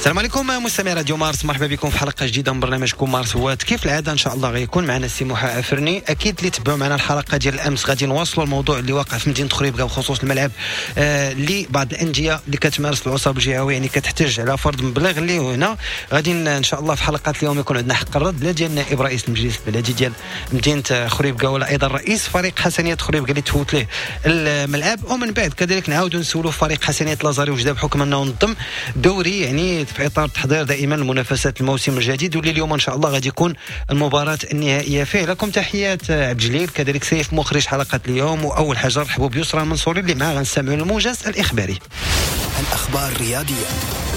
السلام عليكم مستمعي راديو مارس، مرحبا بكم في حلقه جديده من برنامجكم مارس هوات. كيف العاده ان شاء الله غيكون معنا السي محا عفرني. اكيد اللي تبعوا معنا الحلقه ديال الامس غادي نواصلوا الموضوع اللي واقع في مدينه خريبكا بخصوص الملعب اللي بعض الانديه اللي كتمارس العصاب الجهوي يعني كتحتاج على فرض مبلغ اللي هنا. غادي ان شاء الله في حلقات اليوم يكون عندنا حق الرد لا ديال نائب رئيس المجلس البلدي ديال مدينه خريبكا ولا ايضا رئيس فريق حسنيه خريبكا اللي تفوت له الملعب، ومن بعد كذلك نعاودوا نسولوا فريق حسنيه لازاري وجده بحكم انه نظم دوري يعني في اطار تحضير دائما المنافسات الموسم الجديد، واللي اليوم ان شاء الله غادي يكون المباراه النهائيه فيه. لكم تحيات عبد الجليل كذلك سيف مخرج حلقه اليوم، واول حاجه نرحبوا بيسرى المنصوري اللي معاه غنسمعوا الموجز الاخباري. الاخبار الرياضيه.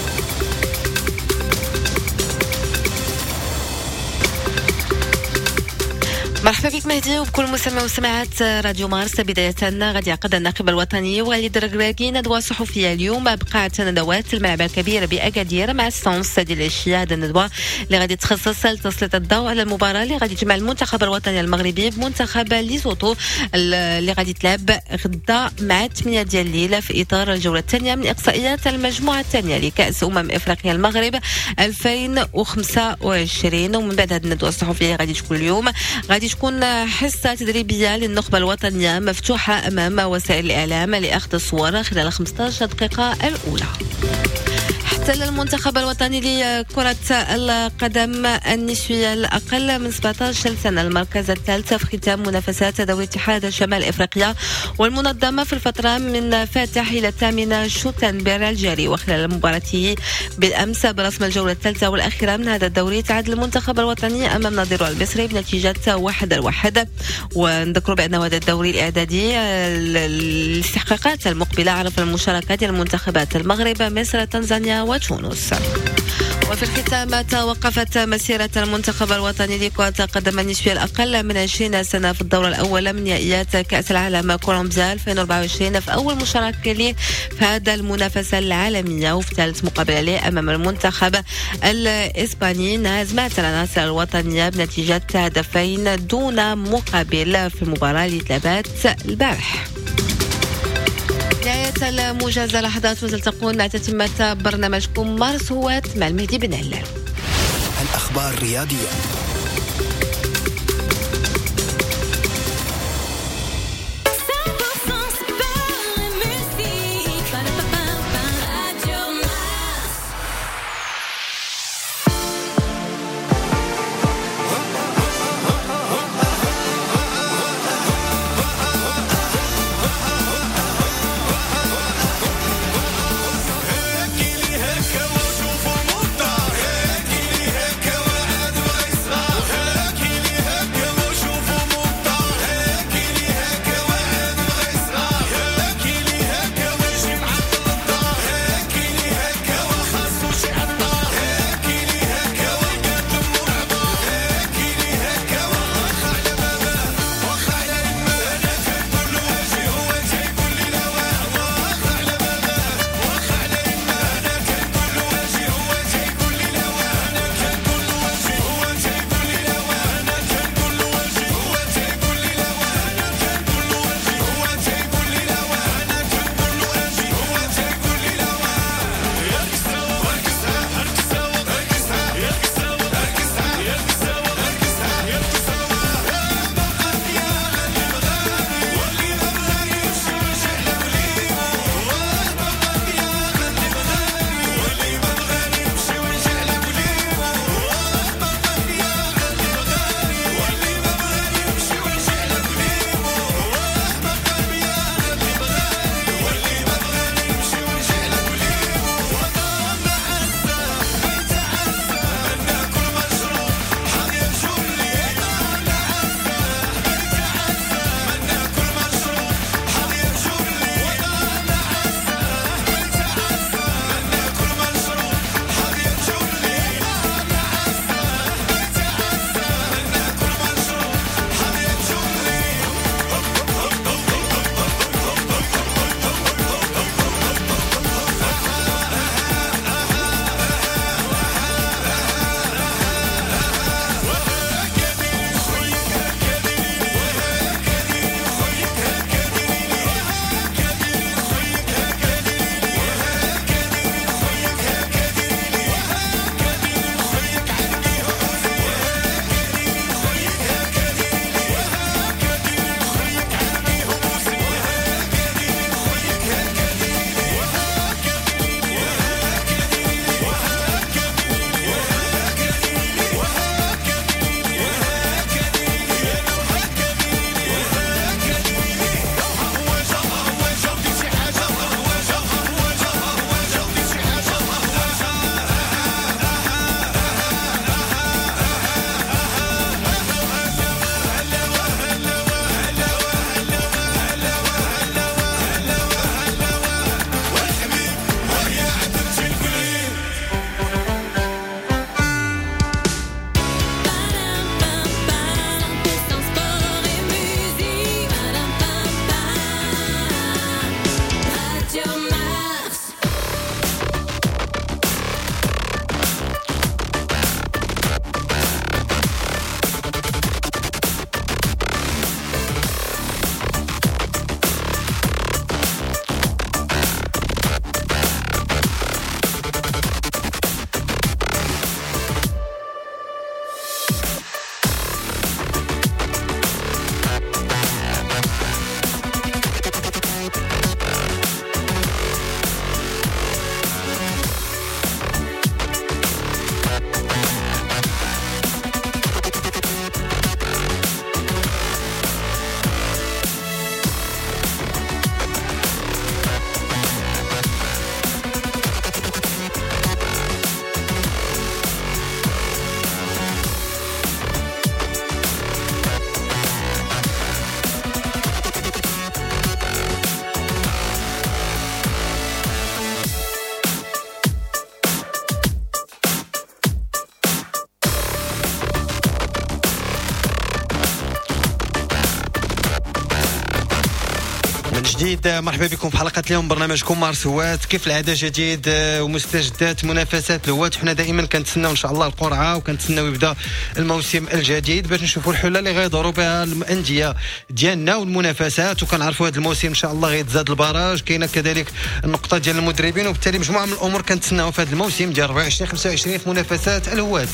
مرحبا بك مهدي وبكل مستمعي ومستمعات راديو مارس. بداية غادي يعقد الناقب الوطني والد الركراكي ندوة صحفية اليوم بقاعة ندوات الملعب الكبير بأكادير مع السونس ديال العشية. هذه الندوة اللي غادي تخصص لتسليط الضوء على المباراة اللي غادي تجمع المنتخب الوطني المغربي بمنتخب ليزوتو اللي غادي تلعب غدا مع 8 ديال الليل في إطار الجولة الثانية من إقصائيات المجموعة الثانية لكأس إفريقيا المغرب 2025. ومن بعد هذه الندوة الصحفية غادي تكون اليوم غادي تكون حصة تدريبية للنخبة الوطنية مفتوحة أمام وسائل الإعلام لأخذ الصور خلال 15 دقيقة الأولى. حتى المنتخب الوطني لكرة القدم النسوية الأقل من 17 سنة المركز الثالث في ختام منافسات دوري اتحاد شمال إفريقيا والمنظمة في الفترة من فاتح إلى 8 شتنبر الجاري. وخلال مباراته بالأمس برسم الجولة الثالثة والأخيرة من هذا الدوري تعادل المنتخب الوطني أمام نظيره المصري بنتيجة 1-1. ونذكر بأن هذا الدوري الإعدادي الاستحقاقات المقبلة عرف المشاركة ديال المنتخبات المغرب مصر تنزانيا وتونس. وفي الختام توقفت مسيرة المنتخب الوطني لكرة القدم النسوية الأقل من 20 سنة في الدورة الأول من نهائيات كأس العالم كولومبيا 2024 في أول مشاركة له في هذا المنافسة العالمية، وفي ثالث مقابلة له أمام المنتخب الإسباني نهز مات العناصر الوطنية بنتيجة 2 دون مقابل في المباراة اللي تلعبت البارح. نهاية الموجز لحظات وتلتقون مع تتمة برنامجكم مارس هوات مع المهدي بن هلال. الأخبار الرياضية. جديد، مرحبا بكم في حلقة اليوم برنامجكم مارس هوات. كيف العادة جديد ومستجدات منافسات الهوات. حنا دائما كنتسناو ان شاء الله القرعة وكنتسناو يبدا الموسم الجديد باش نشوفوا الحلة اللي غيدوروا بها الأندية ديالنا والمنافسات، وكنعرفوا هذا الموسم ان شاء الله غيتزاد البراج. كاينه كذلك النقطة ديال المدربين، وبالتالي مجموعة من الأمور كنتسناو في هذا الموسم ديال 24-25 في منافسات الهوات.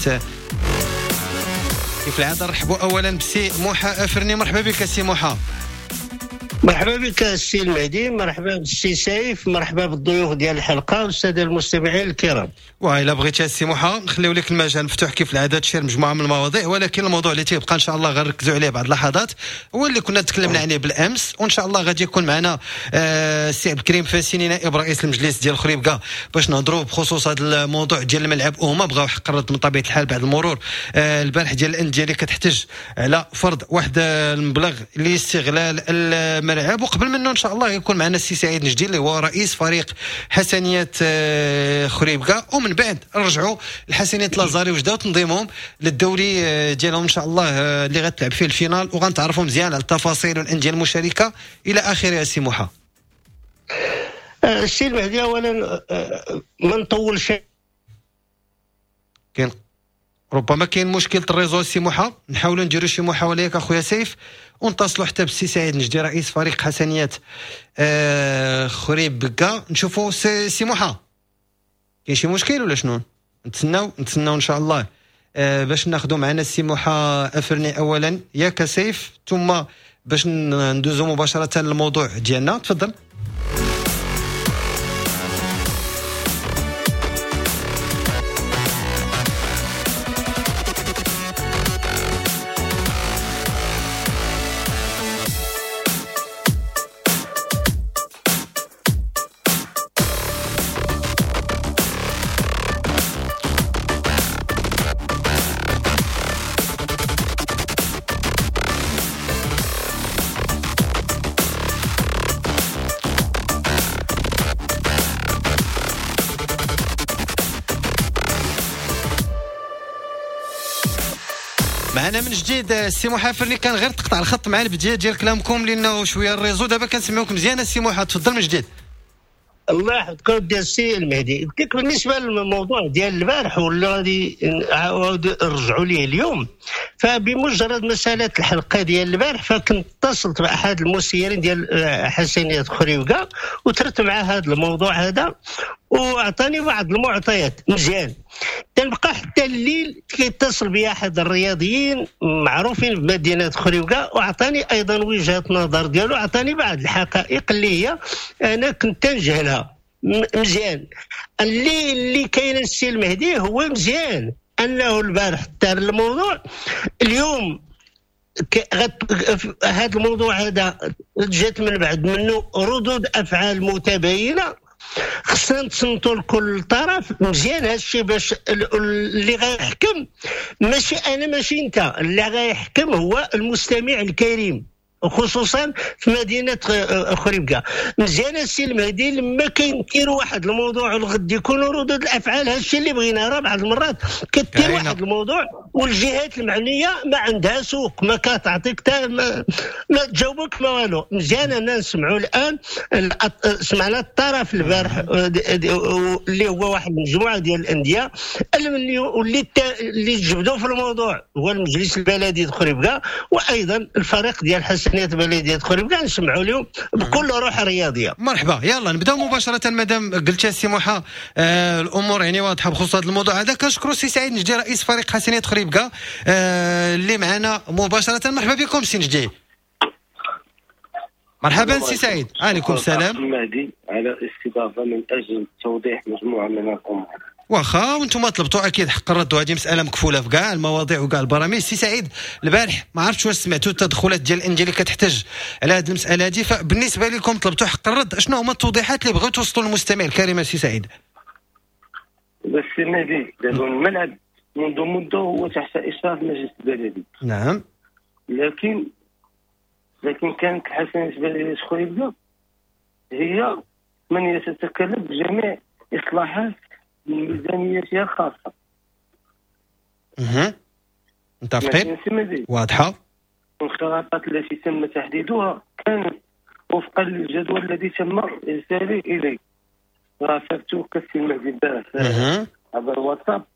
كيف العادة نرحبوا أولا بسي موحى أفرني. مرحبا بك سي موحى. مرحبا بك السي المهدي، مرحبا بالسي سيف، مرحبا بالضيوف ديال الحلقه والساده المستمعين الكرام. والا بغيتي السي موحى نخليو لك المجال مفتوح كيف العاده تشير مجموعه من المواضيع، ولكن الموضوع اللي تيبقى ان شاء الله غنركزوا عليه بعد اللحظات هو اللي كنا تكلمنا عليه بالامس، وان شاء الله غادي يكون معنا السي عبد الكريم فاسيني نائب رئيس المجلس ديال خريبكا باش نهضروا بخصوص هذا الموضوع ديال الملعب. وهما بغاو حق الرد من طبيعه الحال بعد المرور البارح ديال الانديه اللي كتحتاج على فرض واحد المبلغ لاستغلال الملعب. وقبل منه ان شاء الله يكون معنا السي سعيد نجدي اللي هو رئيس فريق حسنيات خريبكا، ومن بعد رجعوا الحسنيات لازاري وجداو تنظيمهم للدوري ديالهم ان شاء الله اللي غتلعب فيه الفينال، وغنتعرفوا مزيان على التفاصيل والانديه المشاركه الى اخره. سي موحى السي المهدي، اولا ما نطولش، كاين ربما كاين مشكل الريزو سي موحى، نحاولوا نديروا شي محاوله ياك اخويا سيف ونتصلوا حتى بالسي سعيد نجدي رئيس فريق حسنيات خريبكا نشوفوا. سي موحى كاين شي مشكل ولا شنو؟ نتسناو ان شاء الله باش ناخذوا معنا السي موحى افرني اولا ياك سيف، ثم باش ندوزو مباشره للموضوع ديالنا. تفضل. معنا من جديد السي موحى أفرني. كان غير تقطع الخط مع البدايه ديال كلامكم لانه شويه الريزو، دابا كنسمعوك مزيان السي موحى. تفضل من جديد. الله يحفظك ديال السي المهدي. بالنسبه للموضوع ديال البارح واللي غادي نرجعوا ليه اليوم، فبمجرد مساله الحلقه ديال البارح فكنت اتصلت باحد المسيرين ديال حسنيات خريبكا وترت مع هذا الموضوع هذا واعطاني بعض المعطيات مزيان. تنبقى حتى الليل كيتصل بي احد الرياضيين معروفين بمدينه خريبكا واعطاني ايضا وجهه نظر ديالو، اعطاني بعض الحقائق اللي هي انا كنت نجهلها مزيان. اللي كاين السي المهدي هو مزيان انه البارح دار الموضوع اليوم هذا الموضوع هذا جات من بعد منه ردود افعال متباينه. خصنا نتصنتوا لكل طرف مزيان هادشي باش اللي غيحكم ماشي انا ماشي انت، اللي غيحكم هو المستمع الكريم وخصوصا في مدينه خريبكا. مزيان السي المهدي لما كيدير واحد الموضوع الغد يكونوا ردود الافعال هادشي اللي بغينا. راه بعض المرات كدير واحد الموضوع والجهات المعنيه ما عندها سوق، ما كتعطيك ما تجاوبك ما والو. مزيان انا نسمعوا الان سمعنا الطرف البارح اللي هو واحد المجموعه ديال الانديه اللي جبدوا في الموضوع هو المجلس البلدي خريبكا وايضا الفريق ديال حسنيات بلديه خريبكا. نسمعوا لهم بكل روح رياضيه. مرحبا، يلا نبداو مباشره. مادام قلت السي موحى الامور يعني واضحه بخصوص هذا الموضوع هذا. كنشكروا السي سعيد نجدي رئيس فريق حسنيات خريبكا اللي معنا مباشره. مرحبا بكم سي نجدي. مرحبا سي سعيد. عليكم السلام. المهدي على الاستضافه من اجل توضيح مجموعه من الامور. واخا وانتم طلبتوا اكيد حق الرد، وهذه مساله مكفوله في كاع المواضيع وكاع البرامج. سي سعيد البارح ما عرفتش واش سمعتوا التدخلات ديال الانديه اللي كتحتاج على هذه المساله هذه، فبالنسبه لكم طلبتوا حق الرد، شنو هما التوضيحات اللي بغيتوا توصلوا للمستمع الكريم سي سعيد؟ بس المهدي دابا الملعب منذ مده هو تحت اشراف مجلس البلدي. نعم. لكن كانت حسنيات بلديه خريبكا هي من يتكلف بجميع اصلاحات من ميزانيتها الخاصه. متفقين؟ واضحه. الخطط التي تم تحديدها كانت وفقا للجدول الذي تم ارساله الي. راسلته كالسي المهدي البارح عبر الواتساب.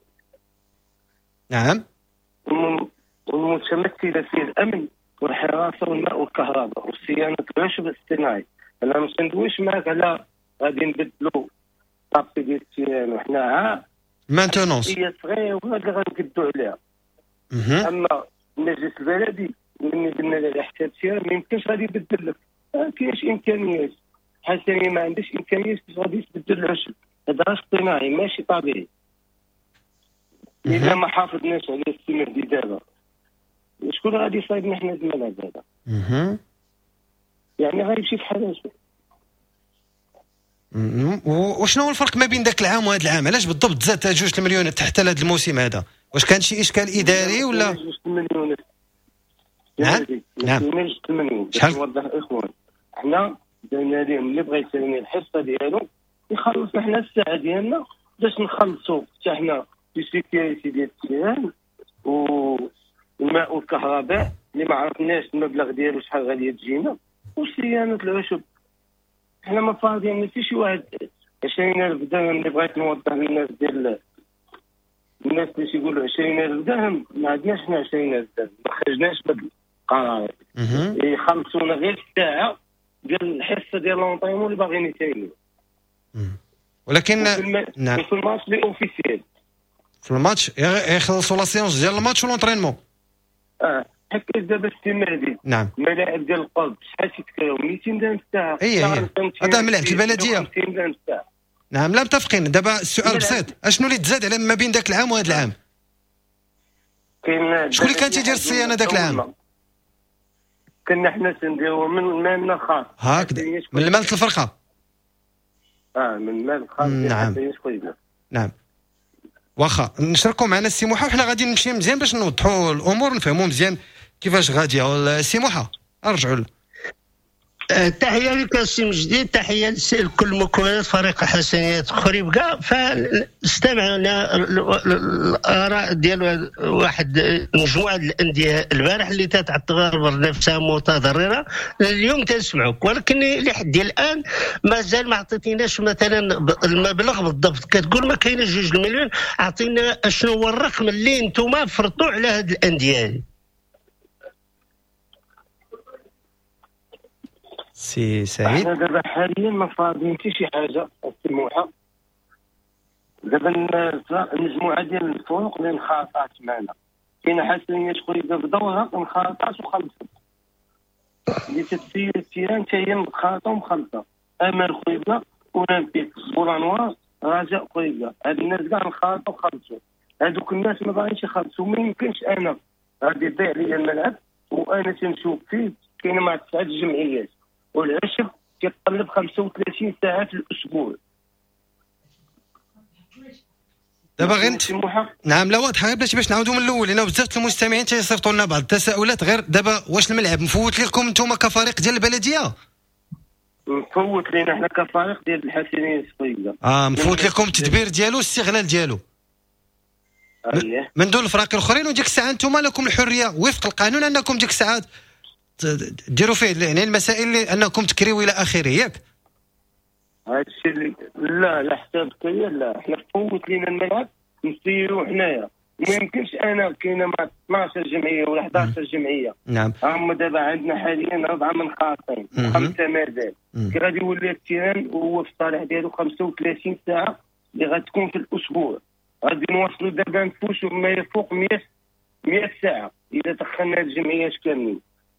نعم. والمتمثله في الامن والحراسه والماء والكهرباء والصيانه العشب الاصطناعي. انا ما ندويش معك على غادي نبدلوا طابي ديال التيران وحنا مانتونونس هي صغيره اللي غنقدوا عليها. اما المجلس البلدي ملي قلنا له حساب التيران ما يمكنش غادي يبدل لك، ما كاينش امكانيات. حسني ما عندش امكانيات باش غادي يبدل العشب، هذا اصطناعي ماشي طبيعي. اذا ما حافظناش على السمر دي دابا شكون غادي يصايبنا حنا الملعب هذا؟ يعني غيمشي في حاجه. وشنو هو الفرق ما بين ذاك العام وهذا العام؟ علاش بالضبط زاد 2 المليون تحت هذا الموسم هذا؟ واش كان شي اشكال اداري ولا 2 مليون؟ نعم نعم 2 مليون. شحال؟ نوضح اخوان، حنا درنا لهم اللي بغى يسالني الحصه ديالو يخلص حنا الساعه ديالنا باش نخلصوا حتى حنا السيكيورتي ديال التيران والماء والكهرباء اللي ما عرفناش المبلغ ديالو شحال غادي تجينا، وصيانه العشب. حنا ما فاضيين ما في شي واحد 20,000 درهم اللي بغيت نوضح للناس ديال الناس اللي يقولوا 20,000 درهم. ما عندناش حنا 20,000 درهم، ما خرجناش بهذا القرار. يخلصونا غير الساعه ديال الحصه ديال لونطيمون اللي باغيين يسايلوا. ولكن نعم في الماتش لي اوفيسيال في الماتش يخلصوا لا سيونس ديال الماتش ولونطرينمون. هكا دابا السي مهدي. نعم. ملاعب ديال القلب شحال تيتكراو 200 درهم الساعه. هذا ملاعب البلديه 50 درهم الساعه. نعم لا متفقين. دابا السؤال بسيط، اشنو اللي تزاد على ما بين ذاك العام وهذا العام؟ شكون اللي كان تيدير الصيانه ذاك العام؟ كنا حنا تنديروا من المال الخاص. هكذا من المال الفرقه. من المال الخاص. نعم نعم. واخا نشاركوا معنا السي موحى وحنا غادي نمشي مزيان باش نوضحوا الامور ونفهموا مزيان كيفاش غاديه. السي موحى نرجعوا تحيه لك السي مجدي، تحيه لكل مكونات فريق حسنيات خريبكا. فاستمعنا الاراء ديال واحد مجموعه الانديه البارح اللي تعتبر نفسها متضرره. اليوم تنسمعوك، ولكن لحد الان مازال ما عطيتيناش مثلا المبلغ بالضبط. كتقول ما كاينش 2 مليون، اعطينا شنو هو الرقم اللي انتم فرضتوا على هذه الانديه هذه. سي سعيد احنا دابا حاليا ما فاضيين حتى شي حاجه السموحه. دابا المجموعه ديال الفروق اللي انخرطات معنا كاينه حسنيه شكون بدورها انخرطات وخلصت اللي تسير التيران حتى هي مخلطه ومخلطه. امل خويا اولمبيك بولانوار رجاء خويا هاد الناس كاع انخرطوا وخلصوا. هادوك الناس ما باغينش يخلصوا. ما يمكنش انا غادي يضيع لي الملعب وانا تنشوف فيه. كاينه مع 9 جمعيات والعشب كيتطلب 35 ساعه في الاسبوع. دابا غير نعم لا واضحه. غير باش نعاودوا من الاول، لان بزاف المستمعين تيصيفطوا لنا بعض التساؤلات. غير دابا واش الملعب مفوت لكم انتم كفريق ديال البلديه؟ مفوت لينا حنا كفريق ديال الحسنيه الصغيره. مفوت لكم التدبير ديالو الاستغلال ديالو من دون الفرق الاخرين. وديك الساعه انتم لكم الحريه وفق القانون انكم ديك الساعات ديروا فيه يعني المسائل اللي انكم تكريوا الى اخره، ياك؟ هذا الشيء لا حساب كيا لا. احنا فوت لينا الملعب نسيروا حنايا. ما يمكنش انا كاينه مع 12 جمعيه ولا 11 جمعيه. نعم. هم دابا عندنا حاليا 4 منخرطين و5 مازال. كي غادي يولي التيران وهو في الصالح ديالو 35 ساعه اللي غتكون في الاسبوع. غادي نوصلوا دابا نفوسوا ما يفوق 100 ساعه اذا دخلنا الجمعيات كاملين.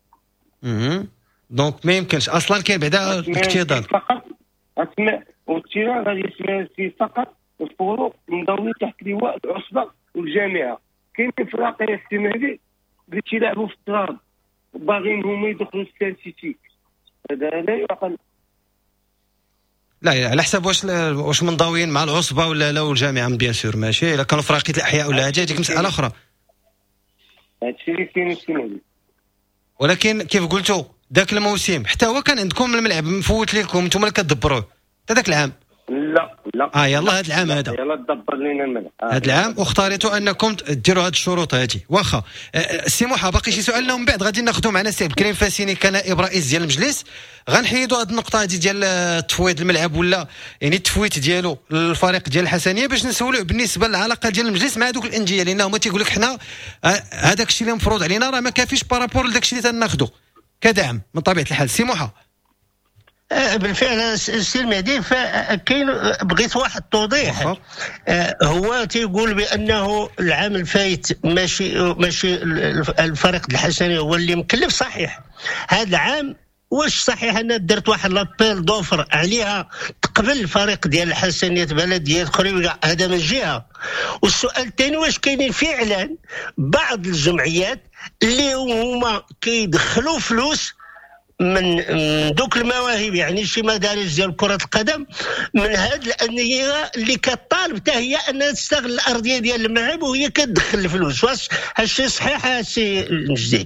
دونك ما يمكنش اصلا. كاين بعدا الاكتضاد فقط اسماء والتيران غادي يسمى فقط الفروق مضوي تحت لواء العصبه والجامعه. كاين فرق يا سي مهدي اللي تيلعبوا في التراب باغيين هما يدخلوا الستاتيك. هذا لا يعقل. لا على حسب واش منضويين مع العصبه ولا لا والجامعه بيان سور ماشي. الا كانوا فراقيه الاحياء ولا هذه ديك مساله اخرى. هادشي اللي كاين السنه. ولكن كيف قلتوا ذاك الموسم حتى هو كان عندكم الملعب مفوت لكم انتم اللي كتدبروه حتى ذاك العام. لا ولا يلا هذا العام هذا يلا تدبر لنا الملعب هذا العام، واختاريتوا انكم ديروا هذه الشروط هذه. واخا سي موحى باقي شي سؤال لهم بعد غادي ناخذوا معنا السي عبد الكريم فاسيني كنائب رئيس ديال المجلس. غنحيدوا هذه النقطه هذه ديال تفويض الملعب ولا يعني التفويت ديالو للفريق ديال الحسنيه باش نسولوا بالنسبه للعلاقه ديال المجلس مع دوك الانديه، لان هما تيقول لك حنا هذاك الشيء اللي مفروض علينا راه ما كافيش بارابور لذاك الشيء اللي تناخذوا كدعم من طبيعه الحال. سي موحى بالفعل السي المهدي، فكاين بغيت واحد التوضيح. هو تيقول بانه العام الفايت ماشي الفريق الحسني هو اللي مكلف. صحيح هذا العام واش صحيح انا درت واحد لابيل دوفر عليها تقبل الفريق ديال الحسنيه بلديه خريبكا، هذا من جهه. والسؤال الثاني واش كاينين فعلا بعض الجمعيات اللي هما كيدخلوا فلوس من دوك المواهب، يعني شي مدارس ديال كرة القدم من هاد الأندية اللي كطالب حتى هي أنها تستغل الأرضية ديال الملعب وهي كتدخل الفلوس. واش هادشي صحيح هادشي الجديد؟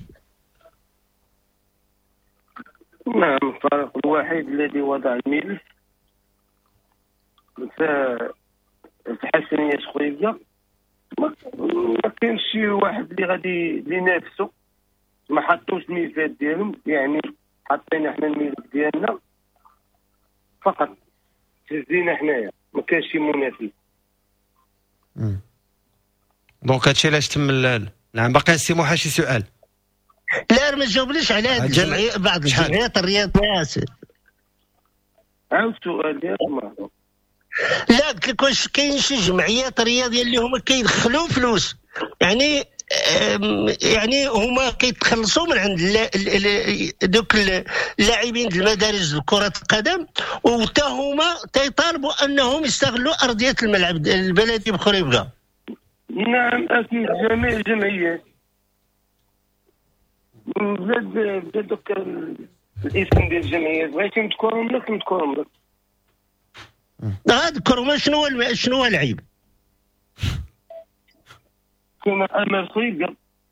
نعم، الفريق الوحيد الذي وضع الملف في حسنية خريبكا ما كاينش شي واحد اللي غادي ينافسو، ما حطوش الميزات ديالهم، يعني حطينا حنا الميزات ديالنا فقط، تهزينا حنايا، ما كانش شي منافس. دونك هادشي علاش تم نعم. باقي السي موحى شي سؤال؟ لا ما جاوبنيش على هاد الجمعيات، بعض الجمعيات الرياضية. عاود سؤال ديالك. لا قلت لك واش كاين شي جمعيات رياضية اللي هما كيدخلوا فلوس، يعني هما كيتخلصوا من عند دوك اللاعبين ديال المدارس ديال كرة القدم، وتا هما تيطالبوا انهم يستغلوا ارضيه الملعب البلدي بخريبكا. نعم اكيد، جميع الجمعيات زاد دوك الاسم ديال الجمعيات بغيتي نذكرهم لك. نذكرهم. شنو هو العيب؟ كاين امل خريبكا،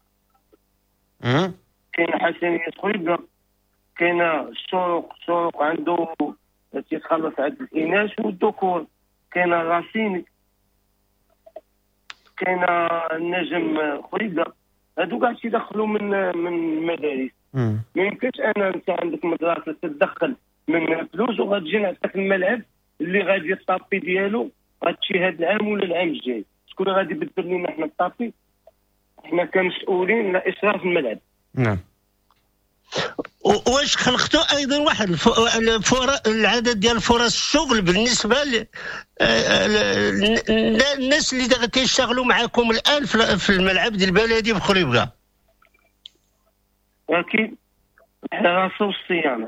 كاين حسنية خريبكا، كاين الشروق عنده تيتخلص عند الاناث والذكور، كاين الراسيني، كاين النجم خريبكا. هادو كاع تيدخلوا من المدارس. ما يمكنش انت عندك مدرسه تدخل من فلوس وغتجي نعطيك الملعب اللي غادي الطابي ديالو غتمشي هذا العام ولا العام الجاي. شكون غادي يبدل لنا حنا الطابي؟ حنا كمسؤولين على اسراف الملعب. نعم. واش خلقتوا ايضا واحد العدد ديال فرص الشغل بالنسبه للناس اللي كيشتغلوا معكم الان في الملعب ديال البلدي بخريبكا؟ اكيد الحراسه والصيانه.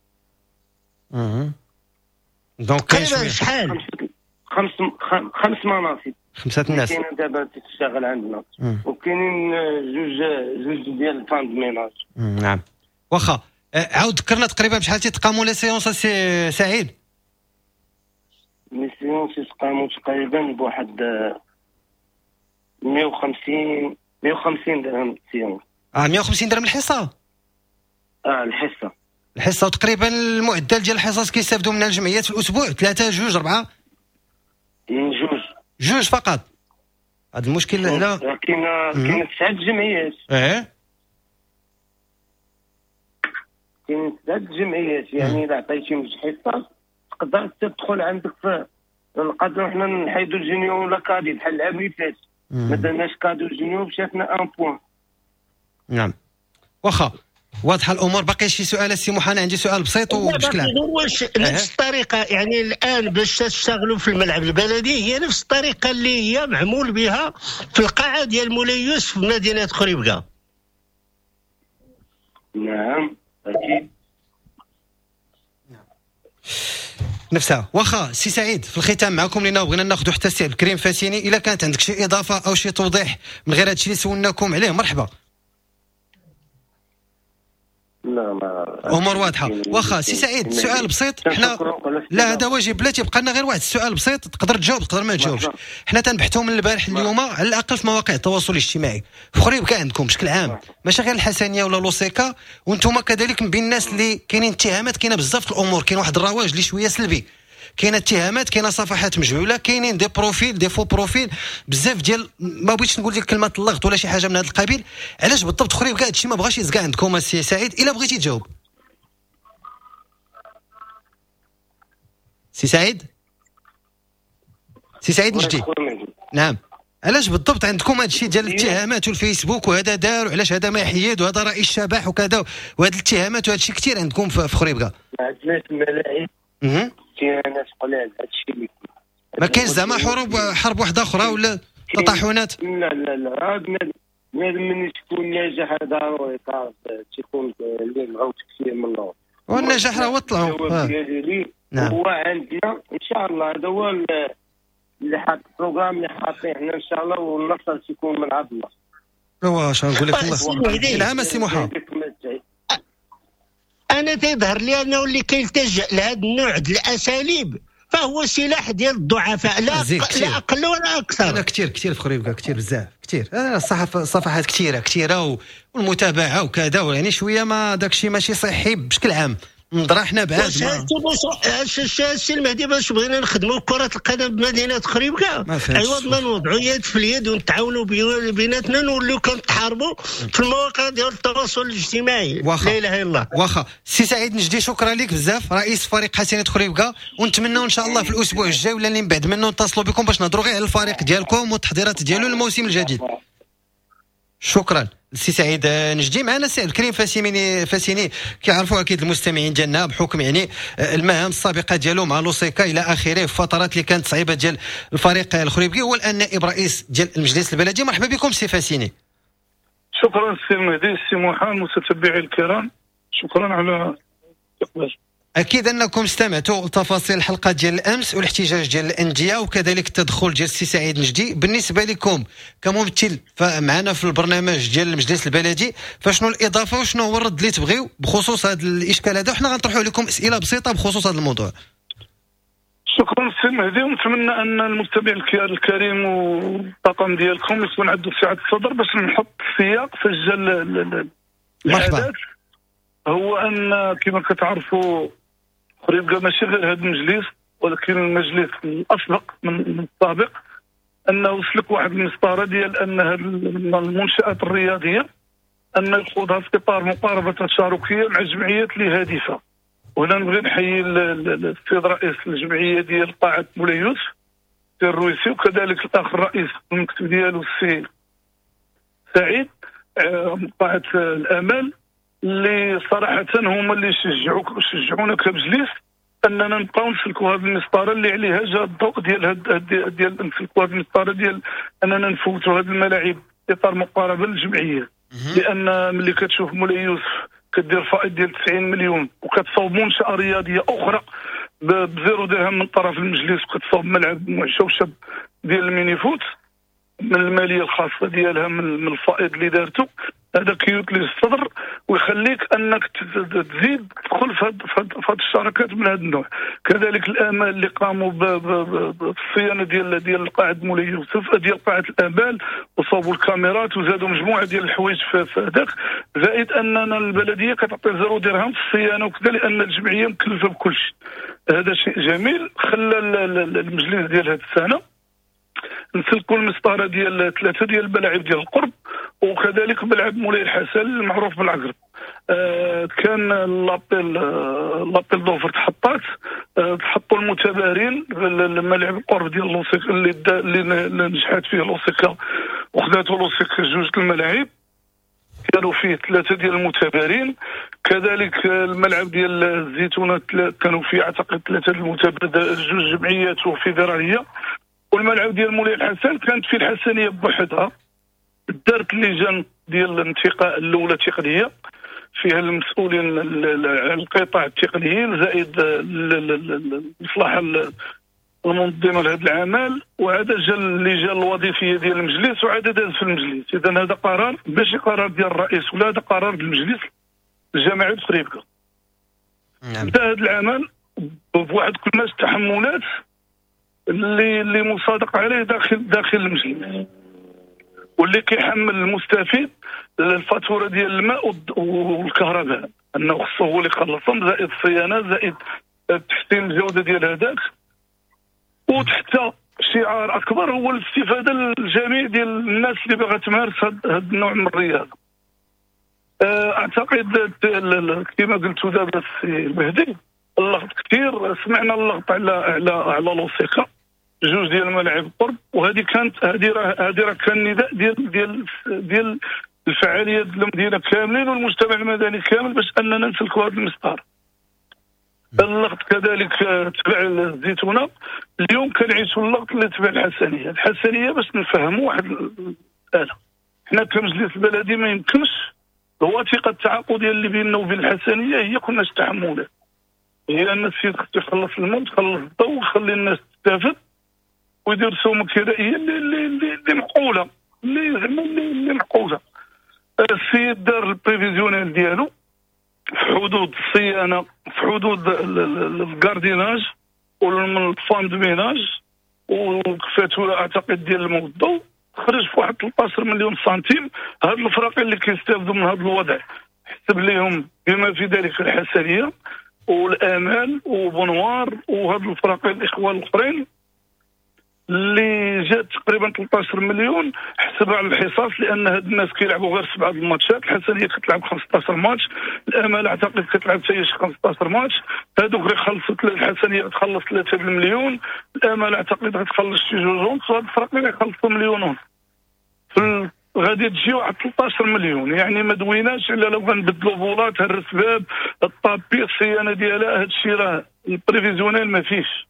دونك تقريبا شحال؟ خمس مناصب. 5 الناس كاين دابا تشتغل عندنا، وكاينين جوج ديال الفاند ميناج. نعم. واخا عاود ذكرنا تقريبا بشحال تيتقاموا لي سيونس سي سعيد؟ لي سيونس يتقاموا تقريبا بواحد 150 درهم السيونس. 150 درهم الحصه؟ الحصه. وتقريبا المعدل ديال الحصص كيستافدوا منها الجمعيات في الاسبوع 3 2 4 جوج فقط. هذا المشكل لا كاين 9 جمعيات. كاين 9 جمعيات، يعني اذا عطيتي من حصه تقدر تدخل عندك في نقدروا حنا نحيدوا الجونيور ولا كادي بحال العام اللي فات ما درناش كادو الجونيور شافنا 1 بوين. نعم. واخا واضحه الامور. باقي شي سؤال السي موحى؟ انا عندي سؤال بسيط وبشكل عام. واش نفس الطريقه يعني الان باش تشتغلوا في الملعب البلدي هي نفس الطريقه اللي هي معمول بها في القاعه ديال مولاي يوسف في مدينه خريبكا؟ نعم اكيد نفسها. واخا سي سعيد في الختام معكم لينا بغينا ناخذوا حتى السي عبد الكريم فاسيني، الا كانت عندك شي اضافه او شي توضيح من غير هادشي اللي سولناكم عليه مرحبا. لا ما امور واضحه. واخا سي سعيد سؤال بسيط، حنا لا هذا واجب، لا تيبقى لنا غير واحد السؤال بسيط، تقدر تجاوب تقدر ما تجاوبش. حنا تنبحثوا من البارح اليوم على الاقل في مواقع التواصل الاجتماعي في خريبكا عندكم بشكل عام، ماشي غير الحسنيه ولا لوسيكا، وانتم كذلك من بين الناس اللي كاينين اتهامات، كاينه بزاف الامور، كاين واحد الرواج اللي شويه سلبي، كاينه اتهامات، كاينه صفحات مجهوله، كاينين دي بروفيل دي فو بروفيل، بزاف ديال ما بغيتش نقول لك كلمه اللغط ولا شي حاجه من هذا القبيل. علاش بالضبط خريب كاع هادشي ما بغاش يزكى عندكم السي سعيد؟ الا بغيتي تجاوب سي سعيد نجدي. نعم، علاش بالضبط عندكم هادشي ديال الاتهامات والفيسبوك وهذا دار وعلاش هذا ما يحيد وهذا رئيس شبح وكذا وهاد الاتهامات وهادشي كثير عندكم في خريبكا؟ عندنا الملاعب كاين ناس قلال هادشي اللي ما كاينش زعما حرب واحده اخرى ولا تطاحنات؟ لا لازم من تكون ناجح ضروري تكون اللي مغوت كثير من النور، والنجاح راه طلعوا. نعم. هو عندنا ان شاء الله هذا هو اللي حاط البروغرام اللي حاطين احنا ان شاء الله، والنصر تكون من عبد الله. واش نقول لك الله العام السي محمد. انا تيظهر لي انه اللي كيلتجئ لهذا النوع ديال الاساليب فهو سلاح ديال الضعفاء، لا اقل ولا اكثر. انا كثير في خريبكا، كثير بزاف كثير. الصفحات كثيره والمتابعه وكذا، يعني شويه ما داكشي ماشي صحي بشكل عام. نضرا حنا بعاد السي المهدي باش بغينا نخدموا كرة القدم بمدينة خريبكا عوض ما نوضعوا يد في اليد ونتعاونوا بيناتنا نوليو كنتحاربوا في المواقع ديال التواصل الاجتماعي. لا اله الا الله. واخا سي سعيد نجدي، شكرا لك بزاف، رئيس فريق حسنية خريبكا، ونتمنوا ان شاء الله في الاسبوع الجاي ولا اللي من بعد منه نتصلوا بكم باش نهضروا غير على الفريق ديالكم والتحضيرات ديالو للموسم الجديد. شكرا السي سعيد نجدي. معنا السي الكريم فاسيني كيعرفوا اكيد المستمعين ديالنا بحكم يعني المهام السابقه ديالو مع لوسيكا الى اخره في فترات اللي كانت صعيبه ديال الفريق الخريبكي، هو الان نائب رئيس ديال المجلس البلدي. مرحبا بكم سي فاسيني. شكرا سي المهدي، سي محمد، متتبعي الكرام، شكرا على الاستقبال. اكيد انكم استمعتوا لتفاصيل الحلقه ديال الامس والاحتجاج ديال الانديه وكذلك التدخل ديال السي سعيد نجدي. بالنسبه لكم كممثل معنا في البرنامج ديال المجلس البلدي، فشنو الاضافه وشنو هو الرد اللي تبغيو بخصوص هذا الاشكال هذا؟ وحنا غنطرحوا لكم اسئله بسيطه بخصوص هذا الموضوع. شكرا سي المهدي، ونتمنى ان المتابع الكريم والطاقم ديالكم يكون عنده سعه الصدر باش نحط السياق سجل الحدث. هو ان كما كتعرفوا خريبكا ماشي غير هذا المجلس، ولكن المجلس الاسبق من السابق انه سلك واحد المسطره ديال ان هذه المنشات الرياضيه ان يخوضها في اطار مقاربه تشاركيه مع الجمعيات اللي هادفه. وهنا نبغي نحيي السيد رئيس الجمعيه ديال قاعه مولاي يوسف السي الرويسي، وكذلك الاخ الرئيس المكتب ديالو السي سعيد قاعه الامال، اللي صراحه هما اللي شجعونا كمجلس اننا نبقاو نسلكوا هذه المسطره اللي عليها جا الضوء ديال نسلكوا هذه المسطره ديال اننا نفوتوا هذه الملاعب في اطار مقاربه للجمعيه. لان ملي كتشوف مولاي يوسف كدير فائض ديال 90 مليون وكتصاوب منشاه رياضيه اخرى بزيرو درهم من طرف المجلس، وكتصاوب ملعب شوشب ديال الميني فوت من الماليه الخاصه ديالها من الفائض اللي دارته، هذا كيوتلي الصدر ويخليك انك تزيد تدخل في هذه الشراكات من هذا النوع. كذلك الامال اللي قاموا بالصيانه ديال قاعه مولاي يوسف ديال قاعه الامال، وصوبوا الكاميرات وزادوا مجموعه ديال الحوايج في هذاك، زائد اننا البلديه كتعطي 0 درهم في الصيانه وكذا لان الجمعيه مكلفه بكل شيء. هذا شيء جميل خلى المجلس ديال هذه السنه نسلكوا المسطره ديال 3 ديال الملاعب ديال القرب، وكذلك ملعب مولاي الحسن المعروف بالعقرب. كان لابيل دوفر تحطوا المتبارين الملعب القرب ديال لوسيكا اللي نجحت فيه لوسيكا وخذاته لوسيكا 2 الملاعب، كانوا فيه 3 ديال المتبارين. كذلك الملعب ديال الزيتونه كانوا فيه اعتقد 3 المتبارين 2 جمعيات وفيدراليه. والملعب ديال مولاي الحسن كانت فيه الحسنيه بوحدها، دارت اللجان ديال الانتقاء الاولى تقنيه فيها المسؤولين القطاع التقنيين زائد المصلحه المنظمه لهذا العمل، وهذا جا اللجان الوظيفيه ديال المجلس وعاد داز في المجلس. اذا هذا قرار ماشي قرار ديال الرئيس ولا هذا قرار ديال المجلس الجماعي بخريبكا. بدا هذا العمل بواحد كل التحملات اللي مصادق عليه داخل المجلس، واللي كيحمل المستفيد الفاتوره ديال الماء والكهرباء انه خصو هو اللي يخلصهم، زائد الصيانه زائد تحسين الجوده ديال هذاك. وتحت شعار اكبر هو الاستفاده للجميع ديال الناس اللي باغا تمارس هذا النوع من الرياضه. اعتقد كما قلتوا دابا السي المهدي اللغط كثير، سمعنا اللغط على لوسيكا جوج ديال الملاعب قرب، وهذه كانت هذه راه كان نداء ديال الفعاليات المدينه كاملين والمجتمع المدني كامل باش اننا نسلكوا هذا المسطر. اللغط كذلك تبع الزيتونه، اليوم كنعيشوا اللغط اللي تبع الحسنيه باش نفهموا واحد الآلة. حنا كمجلس البلدي ما يمكنش الوثيقه التعاقديه اللي بيننا وبين الحسنيه هي كنا نتحملوها، هي ان السيد خصو يخلص الماء يخلص الضوء ويخلي الناس تستافد ويدير سومه كذائيه اللي معقوله، اللي معقوله. السيد دار البريفيزيونيل ديالو في حدود الصيانه، في حدود الكارديناج والفام دو ميناج وكفاتوره اعتقد ديال الماء والضوء، خرج في واحد 13 مليون سنتيم. هاد الفراقين اللي كيستافدوا من هذا الوضع حسب لهم بما في ذلك الحسنيه والامال وبنوار وهاد الفراقين الاخوان الاخرين اللي جات تقريبا 13 مليون حسب على الحصص، لان هاد الناس كيلعبوا غير 7 الماتشات، الحسنيه كتلعب 15 ماتش، الامال اعتقد كتلعب حتى 15 ماتش، هادوك اللي خلصوا الحسنيه تخلص 3 مليون، الامال اعتقد غتخلص شي 2 ونص، وهاد الفرق غيخلصوا 1.5 مليون. غادي تجي واحد 13 مليون، يعني ما دويناش الا لو غنبدلوا بولات الرسباب الطابي الصيانه ديالها، هاد الشيء راه البريفيزيونيل ما فيش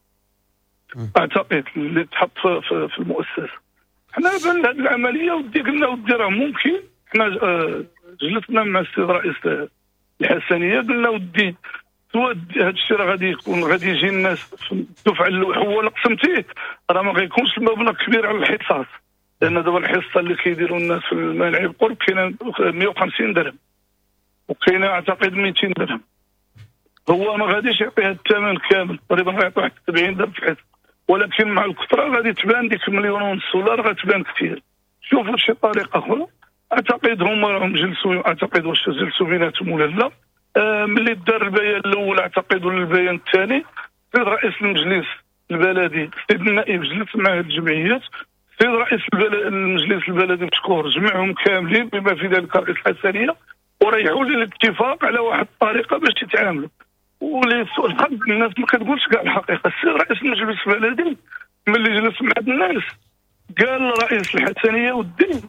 اعتقد اللي تحط في المؤسسه. حنا بان هذه العمليه ودي قلنا ودي راه ممكن. حنا جلسنا مع السيد رئيس الحسنيه قلنا ودي هذا الشيء راه غادي يكون غادي يجي الناس في الدفعه هو اللي قسمتيه راه ما غيكونش المبلغ كبير على الحصص، لان دابا الحصه اللي كيديروا الناس في الملاعب قرب كاينه 150 درهم وكاينه اعتقد 200 درهم. هو ما غاديش يعطيها الثمن كامل، تقريبا غيعطي واحد 70 درهم في الحصه، ولكن مع الكثره غادي تبان ديك 1.5 مليون دولار غتبان كثير. شوفوا شي طريقه اخرى، اعتقد هما راهم جلسوا، اعتقد واش جلسوا بيناتهم ولا لا. ملي دار البيان الاول اعتقد ولا البيان الثاني، السيد رئيس المجلس البلدي السيد النائب جلس مع الجمعيات، السيد رئيس المجلس البلدي مشكور جمعهم كاملين بما في ذلك رئيس الحسنيه وريحوا للاتفاق على واحد الطريقه باش يتعاملوا. ولي سؤال الحق الناس ما كتقولش كاع الحقيقه. السيد رئيس المجلس البلدي ملي جلس مع الناس قال لرئيس الحسنيه ودي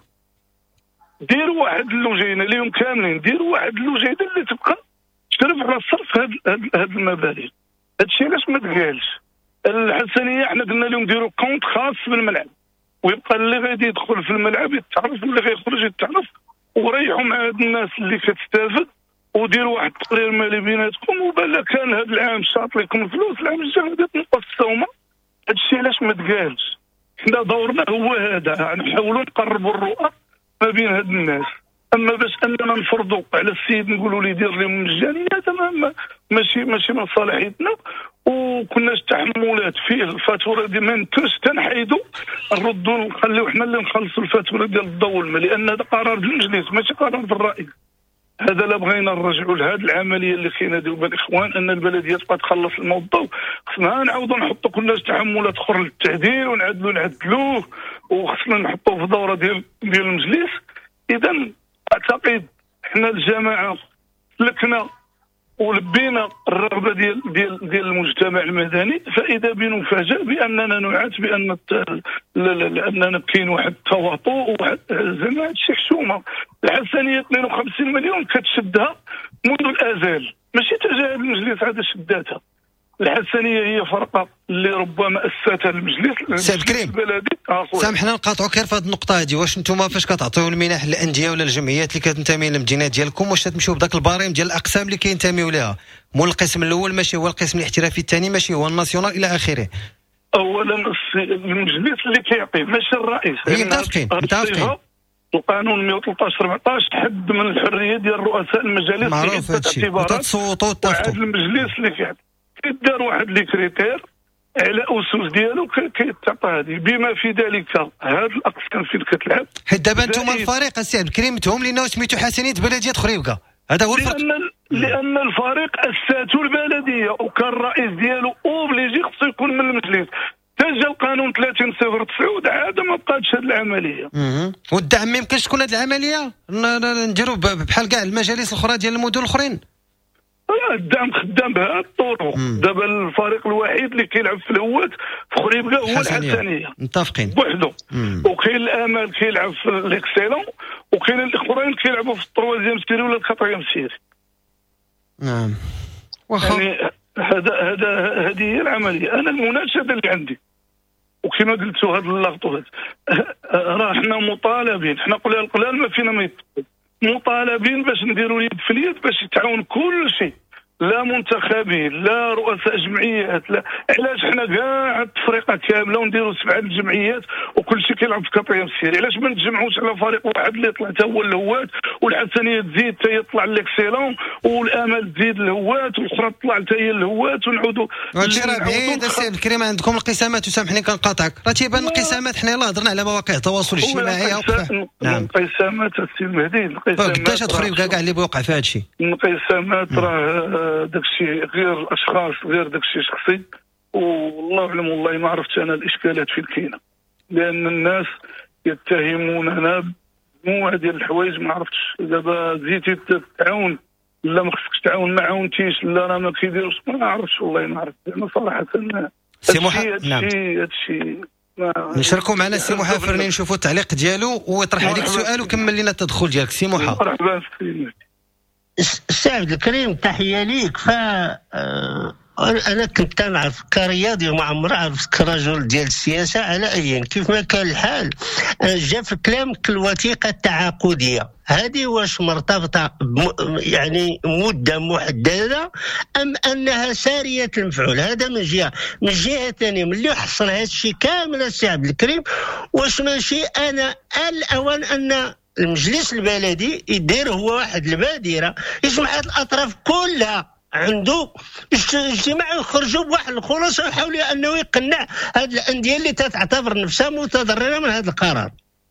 ديروا واحد اللجينه اليوم كاملين، ديروا واحد اللجينه اللي تبقى تشرف على صرف هاد المبالغ. هادشي علاش ما تقالش الحسنيه؟ احنا قلنا لهم ديروا كونت خاص بالملعب ويبقى اللي غادي يدخل في الملعب يتعرف واللي غيخرج يتعرف، وريحوا مع هاد الناس اللي كتستافد وديروا واحد التقرير مالي بيناتكم. وبلا كان هذا العام شاط لكم الفلوس، العام الجاي غادي تنقص السومه. هادشي علاش ما تقالش؟ حنا دورنا هو هذا، نحاولوا نقربوا الرؤى ما بين هاد الناس. اما باش اننا نفرضوا على السيد نقولوا ليه دير لهم مجانيه، هذا ماشي من صلاحيتنا. وكناش تحملات فيه الفاتوره دي ما يمكنش تنحيدوا نردوا نخليو حنا اللي نخلصوا الفاتوره ديال الضوء والماء، لان هذا قرار ديال المجلس ماشي قرار ديال الرئيس. هذا لا بغينا نرجعوا لهذه العمليه اللي كاينه ديال الاخوان ان البلديه تبقى تخلص الماء والضوء، خصنا نعاودوا نحطوا كلش تحملات اخرى للتعديل ونعدلوه وخصنا نحطوه في دوره ديال المجلس. اذا اعتقد حنا الجماعه سلكنا ولبينا الرغبه ديال المجتمع المدني، فاذا بنفاجئ باننا نعات لاننا كاين واحد التواطؤ وواحد زعما هادشي حشومه. الحسنيه 52 مليون كتشدها منذ الازل، ماشي تجاهل المجلس هذا شداتها. الحسنيه هي فرقه اللي ربما اسسها المجلس سيد كريم البلدي. سامحنا نقاطعوك غير في هذه النقطه هذه. واش نتوما فاش كتعطيو المنح للانديه ولا الجمعيات اللي كتنتمي للمدينه ديالكم، واش تمشيو بداك الباريم ديال الاقسام اللي كينتميو ليها؟ مول القسم الاول ماشي هو القسم الاحترافي، الثاني ماشي هو الناسيونال الى اخره. اولا المجلس اللي كيعطي ماشي الرئيس. متفقين القانون 113/14 حد من الحريه ديال رؤساء المجالس معروف هادشي، وتصوتوا وتتفقوا. المجلس اللي كيعطي كيدار واحد لي كريتير على اسس ديالو كيتعطى هذه بما في ذلك هاد الاقسام فين كتلعب. حيت دابا نتوما الفريق السي عبد الكريم تهم لينا سميتو حسنيه بلديه خريبكه، هذا هو الفرق. لان الفريق اساتو البلديه وكان الرئيس ديالو اوبليجي خصو يكون من المجلس. جا القانون 30/09 عاد ما بقاتش هذه العمليه. والدعم ما يمكنش تكون هذه العمليه نديروا بحال كاع المجالس الاخرى ديال المدن الاخرين. الدعم خدام بهذه الطرق. دابا الفريق الوحيد اللي كيلعب في الهوات في خريبكا هو الحسنيه، متفقين بوحدو. وكاين الامل كيلعب في الاكسيلون، وكاين الاخرين كيلعبوا في التروازيام سيري ولا الكاتريام سيري. نعم يعني هذه هي العمليه. انا المناشده اللي عندي وكما قلتوا هذا اللقطه راه حنا مطالبين، حنا قلال ما فينا ما يتقبل، مطالبين باش نديروا يد في اليد باش يتعاون كل شيء، لا منتخبين لا رؤساء جمعيات لا. علاش حنا كاع التفريقه كامله ونديروا 7 الجمعيات وكل شيء كيلعب في كاتريام سيري؟ علاش ما نتجمعوش على فريق واحد اللي يطلع حتى هو الهوات، والحسنيه تزيد حتى يطلع ليكسيلون، والامل تزيد الهوات، والاخرى تطلع حتى هي الهوات، ونعودوا. هادشي راه بعيد السي عبد الكريم. عندكم القسامات، وسامحني كنقاطعك، راه تيبان القسامات حنا يلاه هضرنا على مواقع التواصل الاجتماعي. نعم القسامات السي المهدي، القسامات قداش تخريب كاع اللي بيوقع في هادشي؟ القسامات راه داكشي غير الاشخاص، غير داكشي شخصي، والله اعلم. والله ما عرفت انا الاشكالات فين كاينه، لان الناس يتهموننا بمجموعه ديال الحوايج ما عرفتش. دابا زيتي تتعاون لا ما خصكش تعاون، ما عاونتيش لا راه ما كيديروش، ما عرفتش والله ما عرفت انا صراحه. هادشي نشاركوا معنا السي محا فرني نشوفوا التعليق ديالو ويطرح عليك السؤال وكمل لنا التدخل ديالك سي محا. مرحبا السي عبد الكريم، تحيه ليك. انا كنت كنعرف كرياضي وما عمري عرفت كرجل ديال السياسه. على اي كيف ما كان الحال، جا في كلامك الوثيقه التعاقديه هذه واش مرتبطه يعني مده محدده ام انها ساريه المفعول؟ هذا من جهه. من جهه ثانيه ملي حصل هذا الشيء كامل السي عبد الكريم، واش ماشي انا الاوان ان المجلس البلدي يدير هو واحد البادره يسمح هذه الاطراف كلها عنده اجتماع يخرجوا بواحد الخلاصه ويحاول انه يقنع هذه الانديه اللي تعتبر نفسها متضرره من هذا القرار.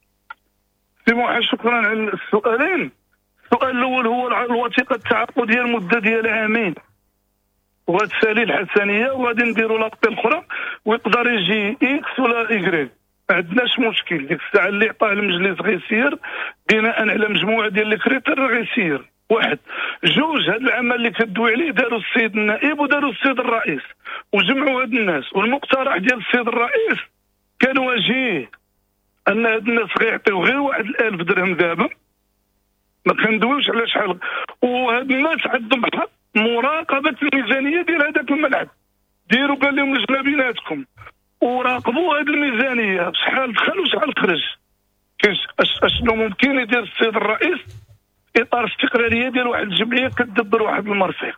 سي محا شكرا على السؤالين. السؤال الاول هو الوثيقه التعاقديه المده ديال عامين، وغتسالي الحسنيه وغادي نديروا لاقطه اخرى ويقدر يجي اكس ولا ايكغيك، ما عندناش مشكل. ديك الساعه اللي عطاه المجلس غيسير بناء على مجموعه ديال لي كريتير غيسير. واحد جوج، هذا العمل اللي كدوي عليه داروا السيد النائب وداروا السيد الرئيس وجمعوا هاد الناس، والمقترح ديال السيد الرئيس كان وجيه ان هاد الناس غيعطيو غير 1000 درهم دابا، ما كندويوش على شحال. وهاد الناس عندهم حق مراقبه الميزانيه ديال هذاك الملعب. ديروا قال لهم لجنه بيناتكم وراقبوا هاد الميزانيه، شحال دخل وشحال خرج. اشنو ممكن يدير السيد الرئيس؟ اطار استقراريه ديال واحد الجمعيه كتدبر واحد المرفق.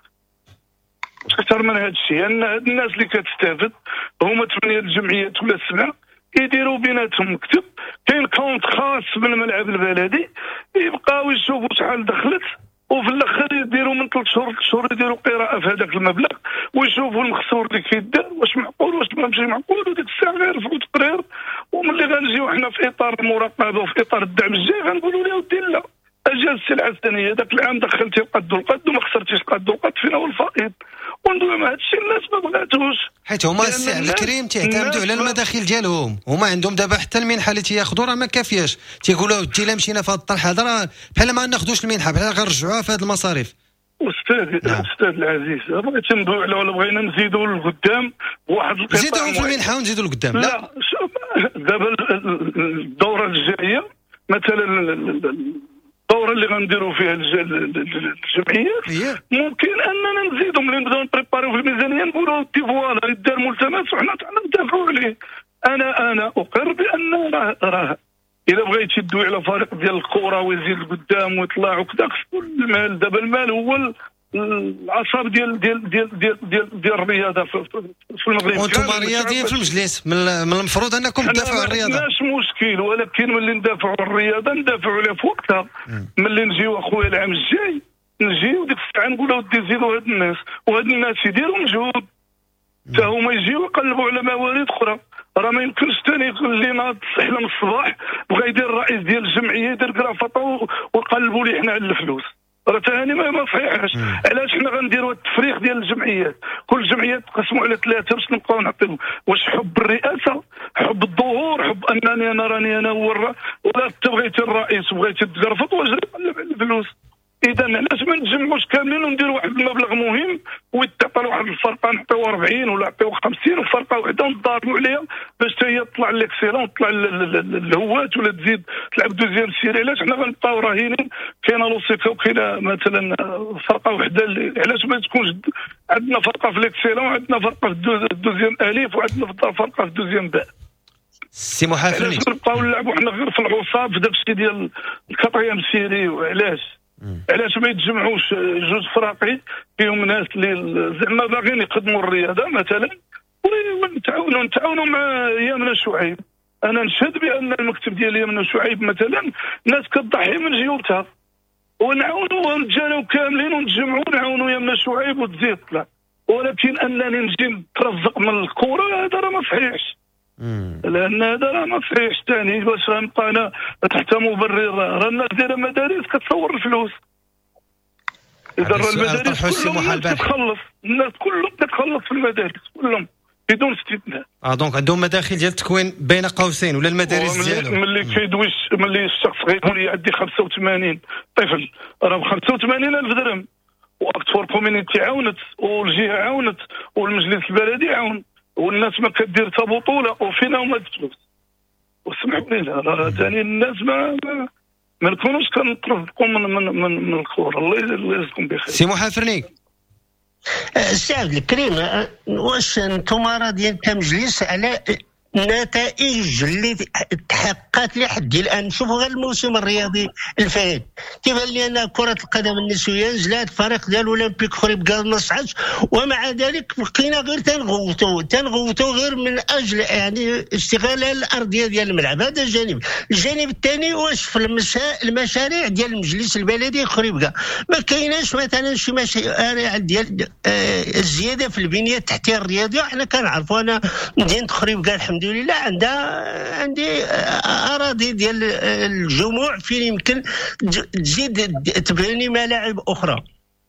اكثر من هذا الشيء ان هاد الناس اللي كتستافد هما 8 الجمعيات ولا 7 يديروا بيناتهم مكتب، كاين كونت خاص بالملعب البلدي، يبقاو يشوفوا شحال دخلت، وفي الاخر يديروا من 3 شهور يديروا قراءه في هذاك المبلغ ويشوفوا المخسور اللي كيدار واش معقول واش ماشي معقول، وديك الساعه غيرفعوا تقرير. وملي غنجيو حنا في اطار المراقبه وفي اطار الدعم الجاي غنقولوا له ودي لا اجا السلعه الثانيه ذاك العام دخلتي القد والقد وما خسرتيش القد والقد، فين هو الفائض؟ وندوي مع هذا الشيء الناس ما بغاتوش، حيت هما السي عبد الكريم تيعتمدوا على المداخيل ديالهم. هما عندهم دابا حتى المنحه اللي تياخذوا راه ما كافياش، تيقولوا ودي الا مشينا في هذا الطرح هذا راه بحال ما ناخذوش المنحه، بحال غنرجعوها في هذه المصاريف. استاذ العزيز، بغيت ندوي على ولا بغينا نزيدوا للقدام بواحد القطاع، نزيدوهم في المنحه ونزيدوا للقدام. لا دابا الدوره الجايه مثلا الدوره اللي غنديروا فيها الجمعيات ممكن اننا نزيدوا ملي نبداو نبريباريو في الميزانيه نقولوا دي فوالا يدار ملتمس وحنا ندافعوا عليه. انا اقر بان راه الا بغيتي تدوي على فريق ديال الكره ويزيد لقدام ويطلع وكذا خصو المال. دابا المال هو العصب ديال الرياضه في المغرب. وانتم رياضيين في المجلس، من المفروض انكم تدافعوا على الرياضه. ماش مشكل، ولكن ملي ندافعوا على الرياضه ندافعوا عليها في وقتها. ملي نجيو اخويا العام الجاي نجيو ديك الساعه نقولوا ودي زيدوا هاد الناس، وهاد الناس يديروا مجهود حتى هما يجيو يقلبوا على موارد اخرى. راه ما يمكنش ثاني اللي ناض الصحله من الصباح بغا يدير الرئيس ديال الجمعيه يدير كرافطه ويقلبوا لي حنا على الفلوس. راه ثاني ما صحيحاش. علاش حنا غنديروا التفريق ديال الجمعيات؟ كل جمعيه تقسموا على 3 باش نبقاو نعطيهم. واش حب الرئاسه، حب الظهور، حب انني انا راني انا هو ولا تبغيتي الرئيس وبغيتي تقرفط واجري قلب على الفلوس. اذا علاش ما نتجمعوش كاملين ونديروا واحد المبلغ مهم ويتعطى واحد الفرقه نعطيو 40 ولا نعطيو 50 وفرقه وحده ونضاربوا عليها باش حتى هي تطلع ليكسيلون وتطلع الهوات ولا تزيد تلعب دوزيام سيري. علاش حنا غنبقاو راهنين؟ كاينه لوسيكا وكاينه مثلا فرقه وحده علاش ما تكونش عندنا فرقه في ليكسيلون وعندنا فرقه في الدوزيام الف وعندنا فرقه في الدوزيام باء. سي محافظ علاش نبقاو نلعبوا حنا غير في العصاب في داكشي ديال الكاطريام سيري؟ علاش ما يتجمعوش جوج فراقي فيهم ناس اللي زعما باغيين يقدموا الرياضه مثلا ونتعاونوا مع يمنى شعيب. انا نشهد بان المكتب ديال يمنى شعيب مثلا ناس كتضحي من جيوبتها، ونعاونوا ونتجانوا كاملين ونتجمعوا نعاونوا يمنى شعيب وتزيد طلع. ولكن انني نجي نترزق من الكره هذا راه ما صحيحش، لان هذا راه ما صحيحش. ثاني باش غنبقى انا تحت مبرر راه الناس دايره مدارس كتصور الفلوس. اذا المدارس كلهم كتخلص، الناس كلهم كتخلص في المدارس كلهم بدون استثناء. دونك عندهم مداخل ديال التكوين بين قوسين ولا المدارس ديالهم. ملي كيدويش ملي الشخص غيقول لي عندي 85 طفل راه ب 85,000 درهم، واكثر كومينيتي عاونت والجهه عاونت والمجلس البلدي عاون والناس ما كدير حتى بطوله وفينا هما الفلوس. وسمحوا لي راه ثاني الناس ما نكونوش كنطرفقوا من الكره. الله يجزيكم بخير. سي محافرني السي عبد الكريم، واش انتم راضيين كمجلس على النتائج اللي تحققت لحد الان؟ شوفوا غير الموسم الرياضي الفائت كيبان لي ان كره القدم النسويه نزلات فريق ديال اولمبيك خريبكا ما صعدش، ومع ذلك بقينا غير تنغوتوا غير من اجل يعني استغلال الارضيه ديال الملعب. هذا الجانب الثاني واش في المشاريع ديال المجلس البلدي خريبكا ما كايناش مثلا شي مشاريع ديال الزياده في البنيه التحتيه الرياضيه؟ حنا كنعرفوا انا مدينه خريبكا الحمد لله عندي اراضي ديال الجموع فين يمكن تزيد تبني ملاعب اخرى.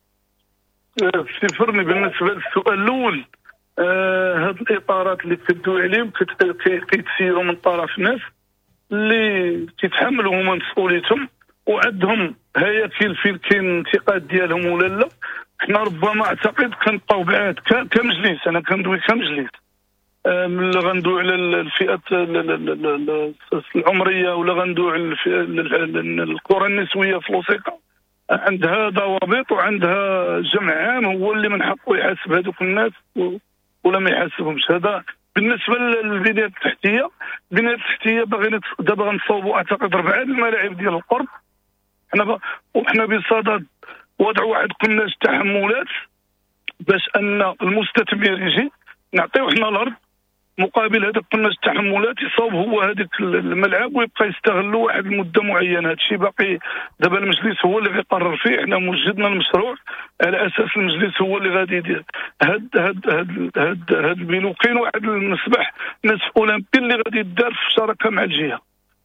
استفرني بالنسبه للسؤال الاول، هاد الاطارات اللي كدوي عليهم كيتسيروا من طرف ناس اللي كيتحملوا هما مسؤوليتهم وعندهم هياكل فين كاين انتقاد ديالهم ولا لا. حنا ربما اعتقد كنبقاو بعاد كمجلس، انا كندوي كمجلس ملي غندوي على الفئات العمريه ولا غندوي على الكره النسويه في لوسيكا، عندها ضوابط وعندها جمع عام هو اللي من حقه يحاسب هذوك الناس ولا ما يحاسبهمش. هذا بالنسبه للبنيه التحتيه. البنيه التحتيه باغيين دابا غنصوبوا اعتقد 4 الملاعب ديال القرب. وحنا بصدد وضع واحد كناش تحملات باش ان المستثمر يجي نعطيو حنا الارض مقابل هذاك كنا التحملات يصاوب هو هذاك الملعب ويبقى يستغلوا واحد المده معينه. هذا الشيء باقي دابا المجلس هو اللي غيقرر فيه. حنا وجدنا المشروع على اساس المجلس هو اللي غادي يدير هاد البنو. كاين واحد المسبح نصف اولمبي اللي غادي يدار في شراكه مع الجهه.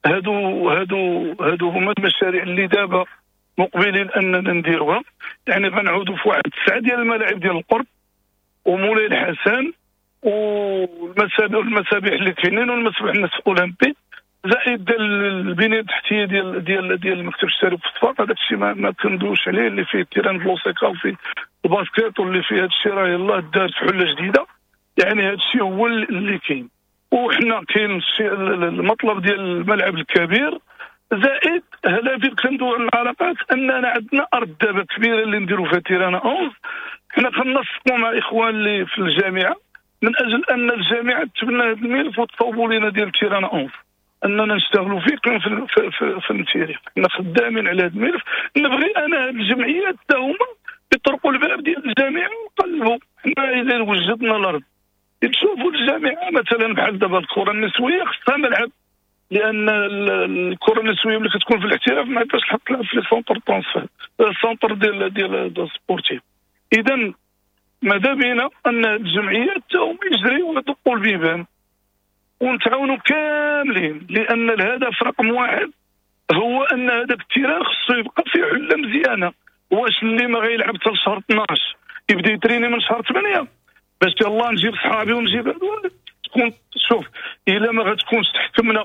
هادو هما المشاريع اللي دابا مقبلين اننا نديروها. يعني غنعودوا في واحد 9 ديال الملاعب ديال القرب ومولاي الحسن والمسابح اللي كاينين والمسبح النصف اولمبي زائد البنيه التحتيه ديال المكتب الشرعي في الصفاق. هذاك الشيء ما كندوش عليه اللي فيه التيران فلوسيكا وفيه الباسكيت واللي فيه هذا الشيء راه يلاه دارت حله جديده. يعني هذا الشيء هو اللي كاين. وحنا كاين المطلب ديال الملعب الكبير زائد هلا فين كندوي على العلاقات اننا عندنا ارض دابا كبيره اللي نديروا فيها تيران 11. حنا كننسقوا مع اخوان اللي في الجامعه من اجل ان الجامعه تبنى هذا الملف وتصوبوا لنا ديال تيران 11 اننا نشتغلوا فيه كاين في التيري. حنا خدامين على هذا الملف. نبغي انا هاد الجمعيات حتى هما يطرقوا الباب ديال الجامعه ويقلبوا. حنا اذا وجدنا الارض تشوفوا الجامعه مثلا بحال دابا الكره النسويه خصها ملعب، لان الكره النسويه اللي كتكون في الاحتراف ما يبقاش الحق تلعب في السونتر ترونسفير السونتر ديال السبورتيف. اذا ماذا بينا ان الجمعيات هما يجريوا ويدقوا البيبان ونتعاونوا كاملين، لان الهدف رقم 1 هو ان هذاك التيران خصو يبقى في حله مزيانه. واش اللي ما غيلعب حتى شهر 12 يبدا يتريني من شهر 8 باش يلاه نجيب صحابي ونجيب تكون شوف الا ما غتكونش تحكمنا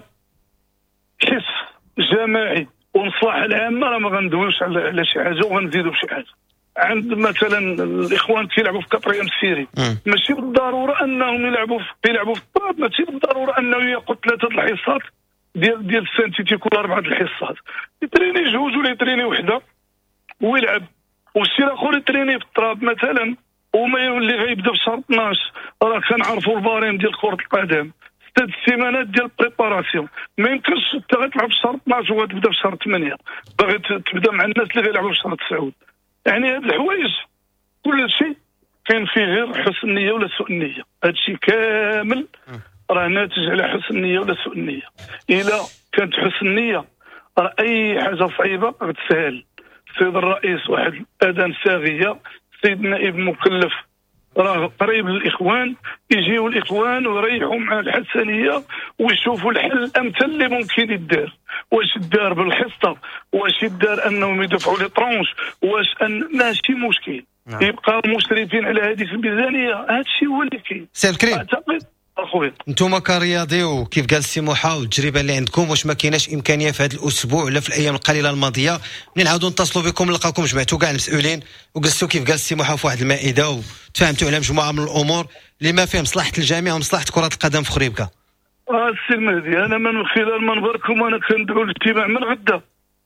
حس جماعي والمصلحه العامه راه ما غندويوش على شي حاجه وغنزيدوا بشي حاجه. عند مثلا الاخوان كيلعبوا في كاتريام سيري ماشي بالضروره انهم يلعبوا في الطراب، ماشي بالضروره انه ياخذ 3 الحصات ديال السانتيتيك ولا 4 الحصات، يتريني جوج ولا يتريني وحده ويلعب، والشي الاخر يتريني في الطراب مثلا، وما اللي غيبدا في شهر 12 راه كنعرفوا الباريم ديال كره القدم 6 سيمانات ديال بريباراسيون، ما يمكنش انت غتلعب في شهر 12 وغتبدا في شهر 8 باغي تبدا مع الناس اللي غيلعبوا في شهر 9. يعني هاد الحوايج كل شيء كاين فيه غير حسن نيه ولا سوء نيه، هاد الشيء كامل راه ناتج على حسن نيه ولا سوء نيه. الا كانت حسن نيه راه اي حاجه صعيبه غتسهل. السيد الرئيس واحد اذان ساغيه، السيد النائب مكلف راه قريب للاخوان، يجيو الاخوان ويريحوا مع الحسنيه ويشوفوا الحل الامثل اللي ممكن يدار. واش يدار بالحصه، واش يدار انهم يدفعوا لي طرونش، واش ماشي مشكل يبقى مشرفين على هذه الميزانيه. هذا الشيء هو اللي كاين. سي الكريم اعتقد اخويا انتم كرياضي وكيف قال السي موحى والتجربه اللي عندكم، واش ما كايناش امكانيه في هذا الاسبوع ولا في الايام القليله الماضيه منين نعاودوا نتصلوا بكم نلقاكم جمعتوا كاع المسؤولين وجلستوا كيف قال السي موحى في واحد المائده وتفاهمتوا على مجموعه من الامور اللي ما فيه مصلحه الجميع ومصلحه كره القدم في خريبكه؟ السي المهدي انا من خلال منبركم انا كندعو الاجتماع من غدا.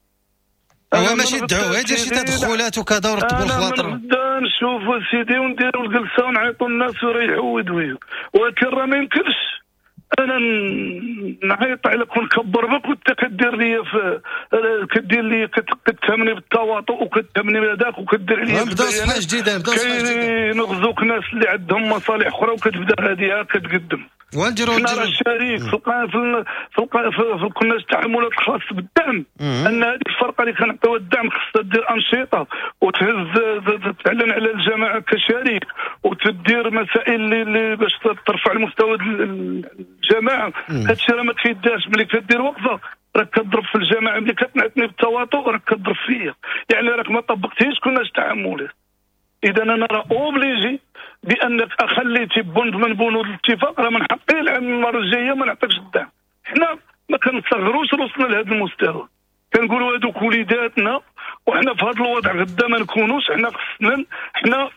هو ماشي الدعوه، هذه شي تدخلات وكذا ورتبوا الخواطر. انا من غدا نشوفوا سيدي ونديروا الجلسه ونعيطوا الناس ويريحوا ويدويوا، ولكن راه ما يمكنش انا نعيط عليك ونكبر بك وانت كدير لي كدير لي كتهمني بالتواطؤ وكتهمني بهذاك وكدير لي نبداو صفحه جديده. نغزوك ناس اللي عندهم مصالح اخرى وكتبدا هذه كتقدم. حنا راه الشريك في كناش التعاملات الخاصه بالدعم ان هذه الفرقه اللي كنعطيوها الدعم خصها دير انشطه وتهز تعلن على الجماعه كشريك وتدير مسائل اللي باش ترفع المستوى الجماعه. هذا الشيء راه ما كيدارش. ملي كدير وقفه راك كتضرب في الجماعه، ملي كتنعتني بالتواطؤ راك كتضرب فيا، يعني راك ما طبقتيش كناش تعاملات. اذا انا راه اوبليجي بانك اخليتي بند من بنود الاتفاق راه من حقي المره الجايه ما نعطيكش الدعم. حنا ما كنصغروش راسنا لهذا المستوى، كنقولوا هذوك وليداتنا وحنا في هذا الوضع غدا ما نكونوش. حنا خصنا حنا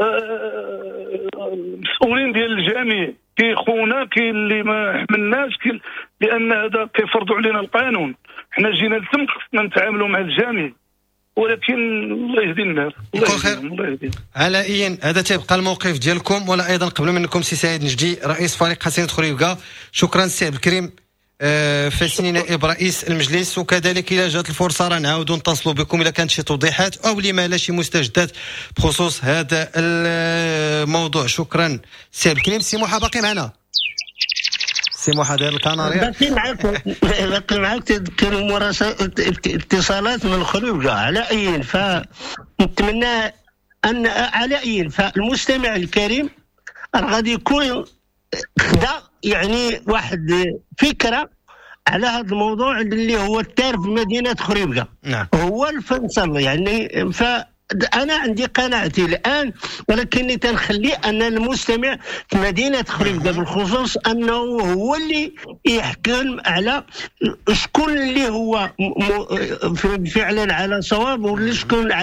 مسؤولين ديال الجميع، كاين خونا كاين اللي ما حملناش لان هذا كيفرضوا علينا القانون. حنا جينا لتم خصنا نتعاملوا مع الجميع، ولكن الله يهدي الناس. الله يهدي. على اي هذا تيبقى الموقف ديالكم. ولا ايضا قبل منكم سي سعيد نجدي رئيس فريق حسنية خريبكه، شكرا سي عبد الكريم فاسني نائب رئيس المجلس. وكذلك الى جات الفرصه راه نعاودوا نتصلوا بكم اذا كانت شي توضيحات او لما لا شي مستجدات بخصوص هذا الموضوع. شكرا سي عبد الكريم. سي موحى باقي معنا؟ سي موحى داير الكناريا باقي معاك تذكر مراسلات اتصالات من خريبكه. على اي فنتمنى ان على اي فالمستمع الكريم غادي يكون خدا يعني واحد فكره على هذا الموضوع اللي هو التار في مدينه خريبكه. نعم. هو الفيصل يعني. أنا عندي قناعتي الآن، ولكني تنخلي أن المستمع في مدينة خريبكه بالخصوص أنه هو اللي يحكم على شكون اللي هو فعلا على صواب واللي شكون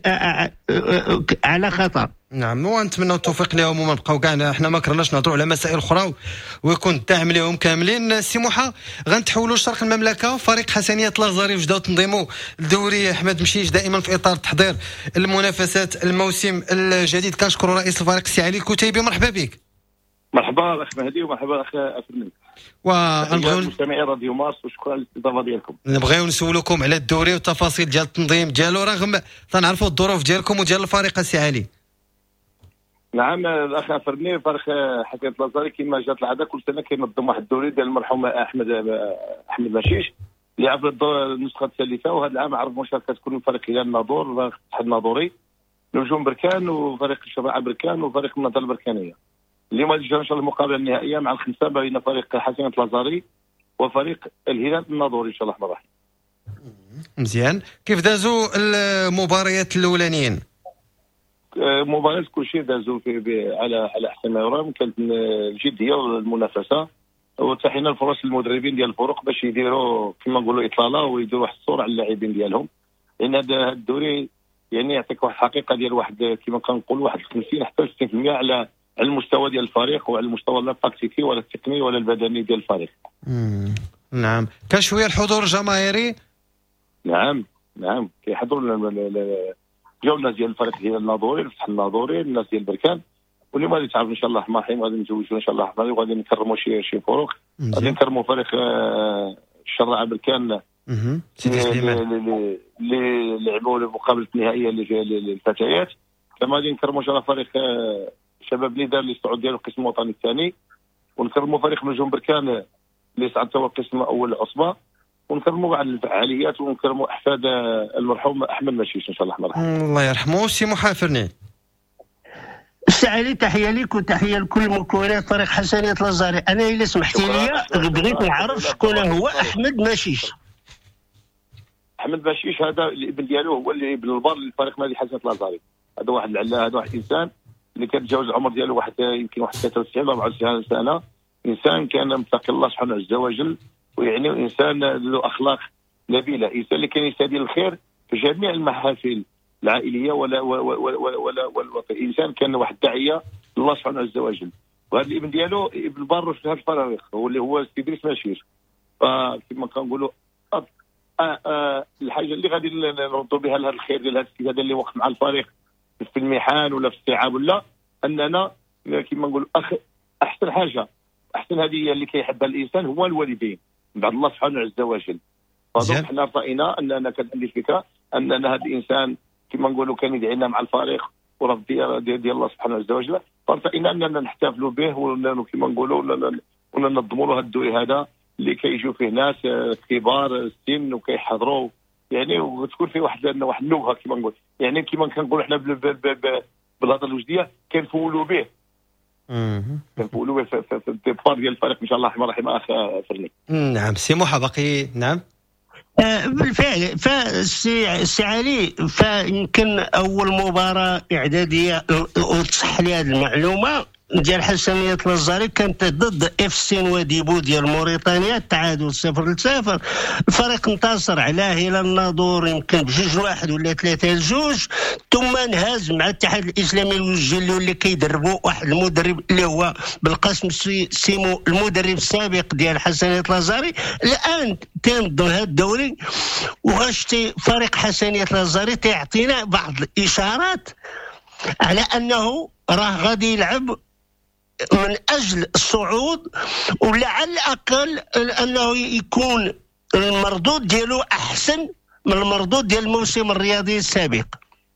على خطأ. نعم، ونتمنى التوفيق لهم وما نبقاو كاع حنا ما كرناش نهضروا على مسائل اخرى ويكون الدعم لهم كاملين. سي موحى غنتحولوا لشرق المملكه، فريق حسنيه لازاري وجداو تنظيموا الدوري احمد مشيش دائما في اطار تحضير المنافسات الموسم الجديد. كنشكروا رئيس الفريق السي علي الكتيبي، مرحبا بك. مرحبا اخ مهدي ومرحبا اخ افرمي ونبغيو مستمعي راديو مارس وشكرا على الاستضافه ديالكم. نبغيو نسولوكم على الدوري والتفاصيل ديال التنظيم ديالو رغم تنعرفوا الظروف ديالكم وديال الفريق السي علي. نعم الاخ افرمي، فريق حسنية لازاري كما جات العاده كل سنه كينظم واحد الدوري ديال المرحوم احمد مشيش اللي عرف النسخه الثالثه، وهذا العام عرف مشاركه كل فريق هلال الناظور والاتحاد الناظوري نجوم بركان وفريق الشباب بركان وفريق النهضه البركانيه. اليوم غادي تجي ان شاء الله المقابله النهائيه مع الخمسه بين فريق حسنية لازاري وفريق الهلال الناظوري ان شاء الله الرحمن الرحيم. مزيان. كيف دازوا المباريات الاولانيين؟ مباريات كلشي دازوا على احسن ما يرام، كانت الجديه والمنافسه، وتحينا الفرص للمدربين ديال الفرق باش يديروا كما نقولوا اطلاله ويديروا واحد الصوره على اللاعبين ديالهم، لان هذا الدوري يعني يعطيك واحد الحقيقه ديال واحد كما كنقولوا واحد 50 حتى 60% على المستوى ديال الفريق وعلى المستوى لا التكتيكي ولا التقني ولا البدني ديال الفريق. نعم. كان شويه الحضور الجماهيري؟ نعم كيحضروا جاو الناس ديال الفريق ديال الناظوري، فتح الناظوري، الناس ديال بركان، واليوم غادي تعرف ان شاء الله الرحمن الرحيم غادي نتزوجوا ان شاء الله الرحمن الرحيم وغادي نكرموا شي فروق، غادي نكرموا فريق الشراعه بركان اللي لعبوا المقابله النهائيه للفتيات، كما غادي نكرموا ان شاء الله فريق شباب ليدر اللي صعد ديال القسم الوطني الثاني، ونكرموا فريق نجوم بركان اللي صعد توا القسم الاول العصبه، ونكرموا بعض الفعاليات ونكرموا احفاد المرحوم احمد مشيش ان شاء الله الرحمن الرحيم. الله يرحمه. سي محافرني السعالي، تحيه لك وتحيه لكل مكونات فريق حسنية الازهري. انا الا سمحتي لي بغيت نعرف شكون هو احمد مشيش. احمد مشيش هذا الابن ديالو هو اللي ابن البار للفريق نادي حسنية الازهري، هذا واحد هذا واحد انسان اللي كان تجاوز العمر ديالو واحد يمكن واحد 93 94 سنه، انسان كان متقي الله سبحانه عز وجل، ويعني انسان له اخلاق نبيله، انسان اللي كان يستدين الخير في جميع المحافل العائليه ولا والوطنيه، انسان كان واحد داعيه لله سبحانه عز وجل. وهذا الابن ديالو ابن بار في هذا الفريق هو اللي هو سيدريس مشيش. فكما كنقولوا الحاجه اللي غادي نردوا بها لهذا الخير ديال هذا السيد هذا اللي وقف مع الفريق في المحن ولا في الصعاب ولا اننا كما نقولوا احسن حاجه، احسن هديه اللي كيحبها الانسان هو الوالدين بعد الله سبحانه عز وجل. فدونك حنا راينا اننا كان عندي الفكره ان هذا الانسان كما نقولوا كان يدعينا مع الفريق وراه ديال الله سبحانه عز وجل، فرأينا اننا نحتفلوا به وكما نقولوا وننظموا له هذا الدوري هذا اللي كيجيو فيه ناس كبار السن وكيحضروا يعني، وتكون فيه واحد اللغه كما نقول يعني كما كنقولوا حنا بالهضره الوجديه كنفولوا به. كنقولوا في الديبار ديال الفريق ان شاء الله الرحمن الرحيم. اخ فرني. نعم سي محا باقي. نعم بالفعل. فالسي علي، فيمكن اول مباراه اعداديه وتصح لي هذه المعلومه ديال حسنية الازهري كانت ضد اف سي نواديبو ديال موريتانيا، التعادل 0-0. الفريق انتصر على هلال الناظور يمكن ب2-1 ولا 3-2، ثم انهز مع الاتحاد الاسلامي الوجيلي اللي كيدربوا واحد المدرب اللي هو بالقاسم سيمو، المدرب السابق ديال حسنية الازهري. الان تنظم هذا الدوري وغشتي فريق حسنية الازهري تيعطينا بعض الاشارات على انه راه غادي يلعب من اجل الصعود، ولعل الاقل انه يكون المردود ديالو احسن من المردود ديال الموسم الرياضي السابق.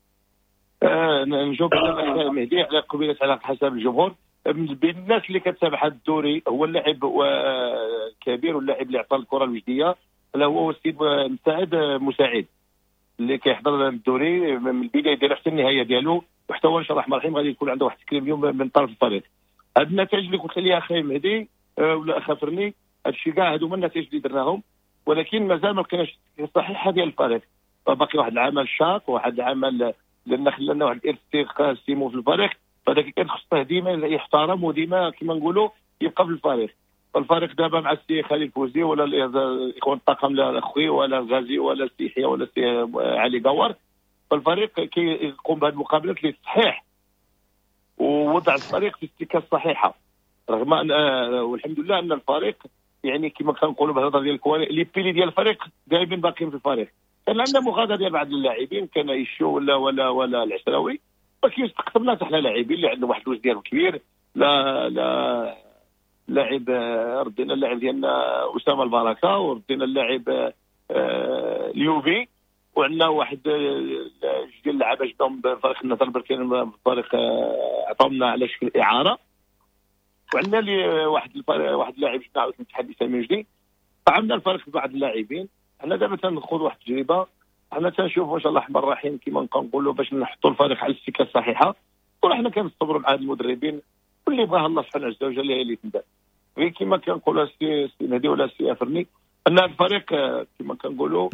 نجاوب على مهدي على قبيله على حسب الجمهور. بين الناس اللي كتتابع هذا الدوري هو اللاعب كبير واللاعب اللي عطى الكره الوجديه هو السيد مساعد اللي كيحضر الدوري من البدايه ديالو حتى النهايه ديالو، وحتى هو ان شاء الله الرحمن الرحيم غادي يكون عنده واحد التكريم اليوم من طرف الفريق. هاد النتائج اللي قلت لي اخي مهدي ولا اخا فرني، هادشي كاع هادو هما النتائج اللي درناهم، ولكن مازال ما لقيناش الصحيحه ديال الفريق، فباقي واحد العمل شاق وواحد العمل لان خلانا واحد الارتقاء سيمو في الفريق، فداك كان خصه ديما يحترم وديما كما نقولوا يبقى في الفريق. فالفريق دابا مع السي خالد فوزي ولا الاخوان الطاقم لا اخوي ولا الغازي ولا السي يحيى ولا السي علي قوار، فالفريق كيقوم بهذه المقابلات للتصحيح ووضع الفريق في السكه الصحيحه، رغم ان والحمد لله ان الفريق يعني كما كنقولوا بالهضره ديال الكوالي لي بيلي ديال الفريق دائما باقيين في الفريق. كان عندنا مغادره ديال بعض اللاعبين، كان يشو ولا العشراوي، ولكن استقطبنا حتى حنا لاعبين اللي عندهم واحد الوجه ديالهم كبير. لا لاعب ردينا اللاعب ديالنا اسامه البركه، وردينا اللاعب اليوبي، وعندنا واحد ديال اللعابه جبناهم بفريق النصر بركان بفريق عطاونا على شكل اعاره، وعندنا لي واحد اللاعب جبنا من الاتحاد الاسلامي الجديد. فعندنا الفريق ببعض اللاعبين. حنا دابا تنخوض واحد التجربه، حنا تنشوفوا ان شاء الله الرحمن الرحيم كما كنقولوا باش نحطوا الفريق على السكه الصحيحه، وحنا كنصبروا مع هاد المدربين واللي بغاه الله سبحانه عز وجل هي اللي تندار. غير كما كنقولوا السي مهدي ولا السي افرني ان الفريق كما كنقولوا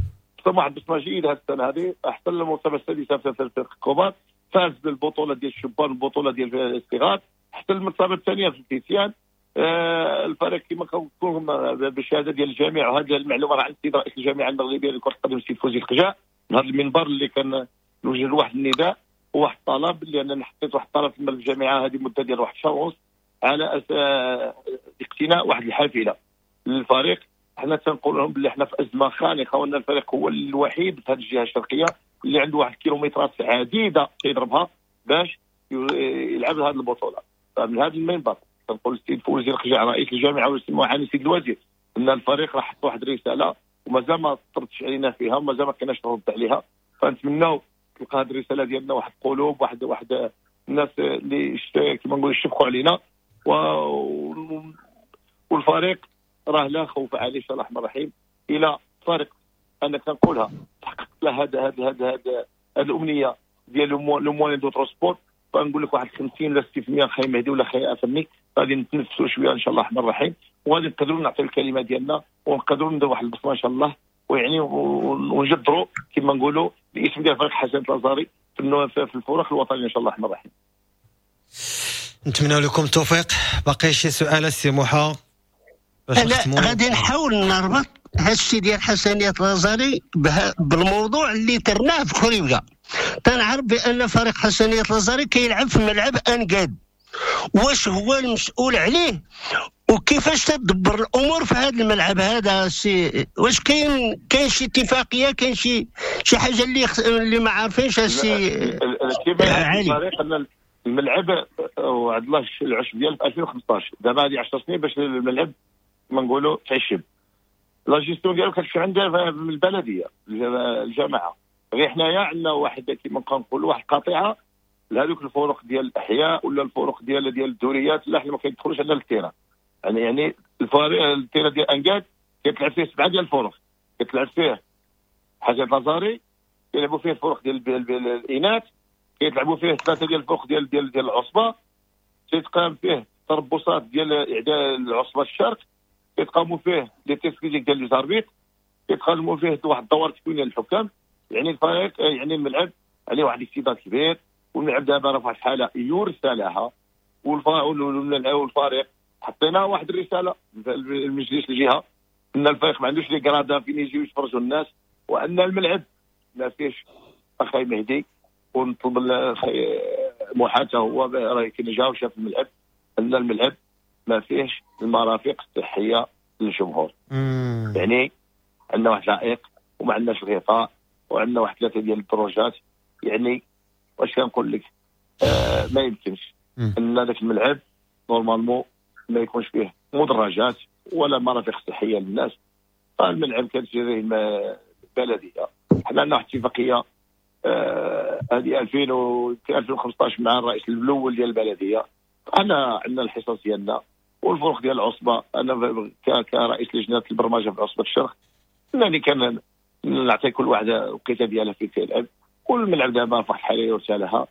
قدم واحد البصمه جيده هذه السنه هذه، احسن المرتبه السادسه في الكوبات، فاز بالبطوله ديال الشبان والبطوله ديال الصغار، حتى المرتبه الثانيه في الفتيان. الفريق كما كنقول بالشهاده ديال الجامعه، وهذه المعلومه راه عند السيد رئيس الجامعه المغربيه لكره القدم السيد فوزي القجاع من هذا المنبر اللي كان نوجه واحد النداء وواحد الطلب، لان حطيت واحد الطلب في الجامعه هذه مده ديال واحد شهر ونص على اقتناء واحد الحافله للفريق. حنا تنقول لهم باللي حنا في ازمه خانقه، وان الفريق هو الوحيد في هذه الجهه الشرقيه اللي عنده واحد الكيلومترات عديده يضربها باش يلعب هذه البطوله. فمن هذا المنبر تنقول للسيد فوزي القجاع رئيس الجامعه والسيد معاني سيد الوزير ان الفريق راح حط واحد الرساله ومازال ما طردش علينا فيها ومازال ما كناش نرد عليها، فنتمناو تلقى هذه الرساله ديالنا واحد قلوب واحد الناس اللي كما نقولوا يشفقوا علينا، والفريق راه لا خوف عليه ان شاء الله الرحمن الرحيم. الى فريق انا كنقولها تحققت له هذا الامنيه ديال لو موان دو ترونسبور، فنقول لك واحد 50 ولا 60% خاي مهدي ولا خاي افني غادي نتنفسوا شويه ان شاء الله الرحمن الرحيم، وغادي نقدروا نعطيو الكلمه ديالنا ونقدروا نديروا واحد البصمه ان شاء الله، ويعني ونجدروا كما نقولوا الاسم ديال فريق حسن الازاري في الفرق الوطنيه ان شاء الله الرحمن الرحيم. نتمنى لكم التوفيق. باقي شي سؤال السي موحى؟ انا غادي نحاول نربط هذا الشيء ديال حسنيه الازاري بالموضوع اللي درناه في خريبكا. تنعرف بان فريق حسنيه الازاري كيلعب في ملعب انقاد، واش هو المسؤول عليه وكيفاش تدبر الامور في هذا الملعب هذا؟ واش كاين شي اتفاقيه، كاين شي حاجه اللي ما عارفينش السي علي؟ الملعب وعد الله العشب ديال 2015 دابا هذه 10 سنين باش الملعب ما نقولوا تعشب. لا جيستيون ديالو كتمشي عندها من البلديه الجامعه، غير حنايا عندنا واحد كيما كنقولوا واحد القطيعه لهذوك الفرق ديال الاحياء ولا الفرق ديال الدوريات، لا حنا ما كيدخلوش عندنا للتيران. يعني الفريق التيران ديال انقاد كيتلعب فيه 7 ديال الفرق، كيتلعب فيه حسن الازاري، كيلعبوا فيه الفرق ديال الاناث، كيتلعبوا فيه 3 ديال الفرق ديال العصبه، كيتقام فيه تربصات ديال اعداد العصبه الشرق، كيتقاموا فيه لي تيست فيزيك ديال ليزاربيط، كيتقاموا فيه واحد الدوار تكوينيه للحكام. يعني الفريق يعني الملعب عليه واحد الاكتظاظ كبير، والملعب دابا راه في واحد الحاله يرثى لها، والفريق حطينا واحد الرساله للمجلس الجهه ان الفريق ما عندوش لي كرادا فين يجيو يتفرجوا الناس، وان الملعب ما فيهش اخي مهدي. ونطلب محاته هو راه كيجاوب شاف الملعب ان الملعب ما فيهش المرافق الصحيه للجمهور. يعني عندنا واحد العائق وما عندناش الغطاء وعندنا واحد 3 ديال الدروجات. يعني واش كنقول لك ما يمكنش ان ذاك الملعب نورمالمون ما يكونش فيه مدرجات ولا مرافق صحيه للناس. الملعب كتجريه البلديه. حنا عندنا واحد الاتفاقيه هذه 2015 مع الرئيس الاول ديال البلديه. انا عندنا الحصص ديالنا والفرق ديال العصبه. انا كرئيس لجنه البرمجه في عصبه الشرق انني كان نعطي كل واحد الوقيته ديالها في تلعب، والملعب دابا في واحد الحاله يرثى لها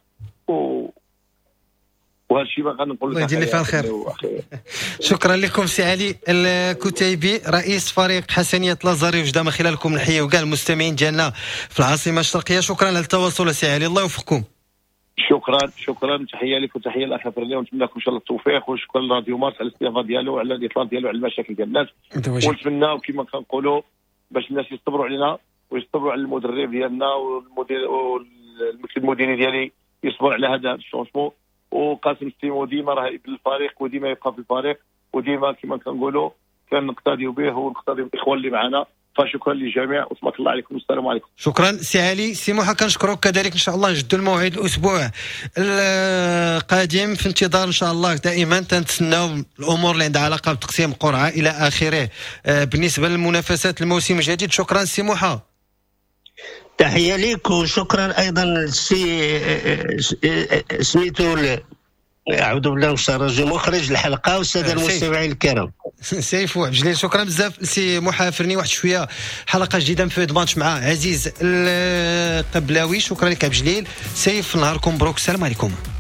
وهذا الشيء ما غنقول لك. الله يجزي فيها الخير. شكرا لكم سي علي الكتيبي رئيس فريق حسنيه الازاري، وجدة من خلالكم نحيي وكاع المستمعين ديالنا في العاصمه الشرقيه. شكرا على التواصل سي علي، الله يوفقكم. شكرا تحيه لك وتحيه للاخ فرني، ونتمنى لكم ان شاء الله التوفيق، وشكرا لراديو مارس على الاستضافه ديالو وعلى الاطلاع ديالو على المشاكل ديال الناس. ونتمناو كما كنقولوا باش الناس يصبروا علينا ويصبروا على المدرب ديالنا والمدير المديري ديالي يصبر على هذا الشونجمون. وقاسم السيمو ديما راه ابن الفريق وديما يبقى في الفريق، وديما كما كنقولوا كنقتديو به ونقتديو بالاخوان اللي معنا. فشكرا للجميع وتبارك الله عليكم والسلام عليكم. شكرا سي علي. سي موحى كنشكرك كذلك. ان شاء الله نجدوا الموعد الاسبوع القادم، في انتظار ان شاء الله دائما تنتسناو الامور اللي عندها علاقه بتقسيم القرعه الى اخره بالنسبه للمنافسات الموسم الجديد. شكرا سي موحى. تحيه ليك، وشكرا ايضا سميتو اعوذ بالله من الشيطان الرجيم مخرج الحلقه والساده المستمعين الكرام سيف وعبجليل. شكرا بزاف سي موحى فرني. واحد شويه حلقه جديده في ماتش مع عزيز القبلاوي. شكرا لك عبجليل. سيف نهاركم مبروك. السلام عليكم.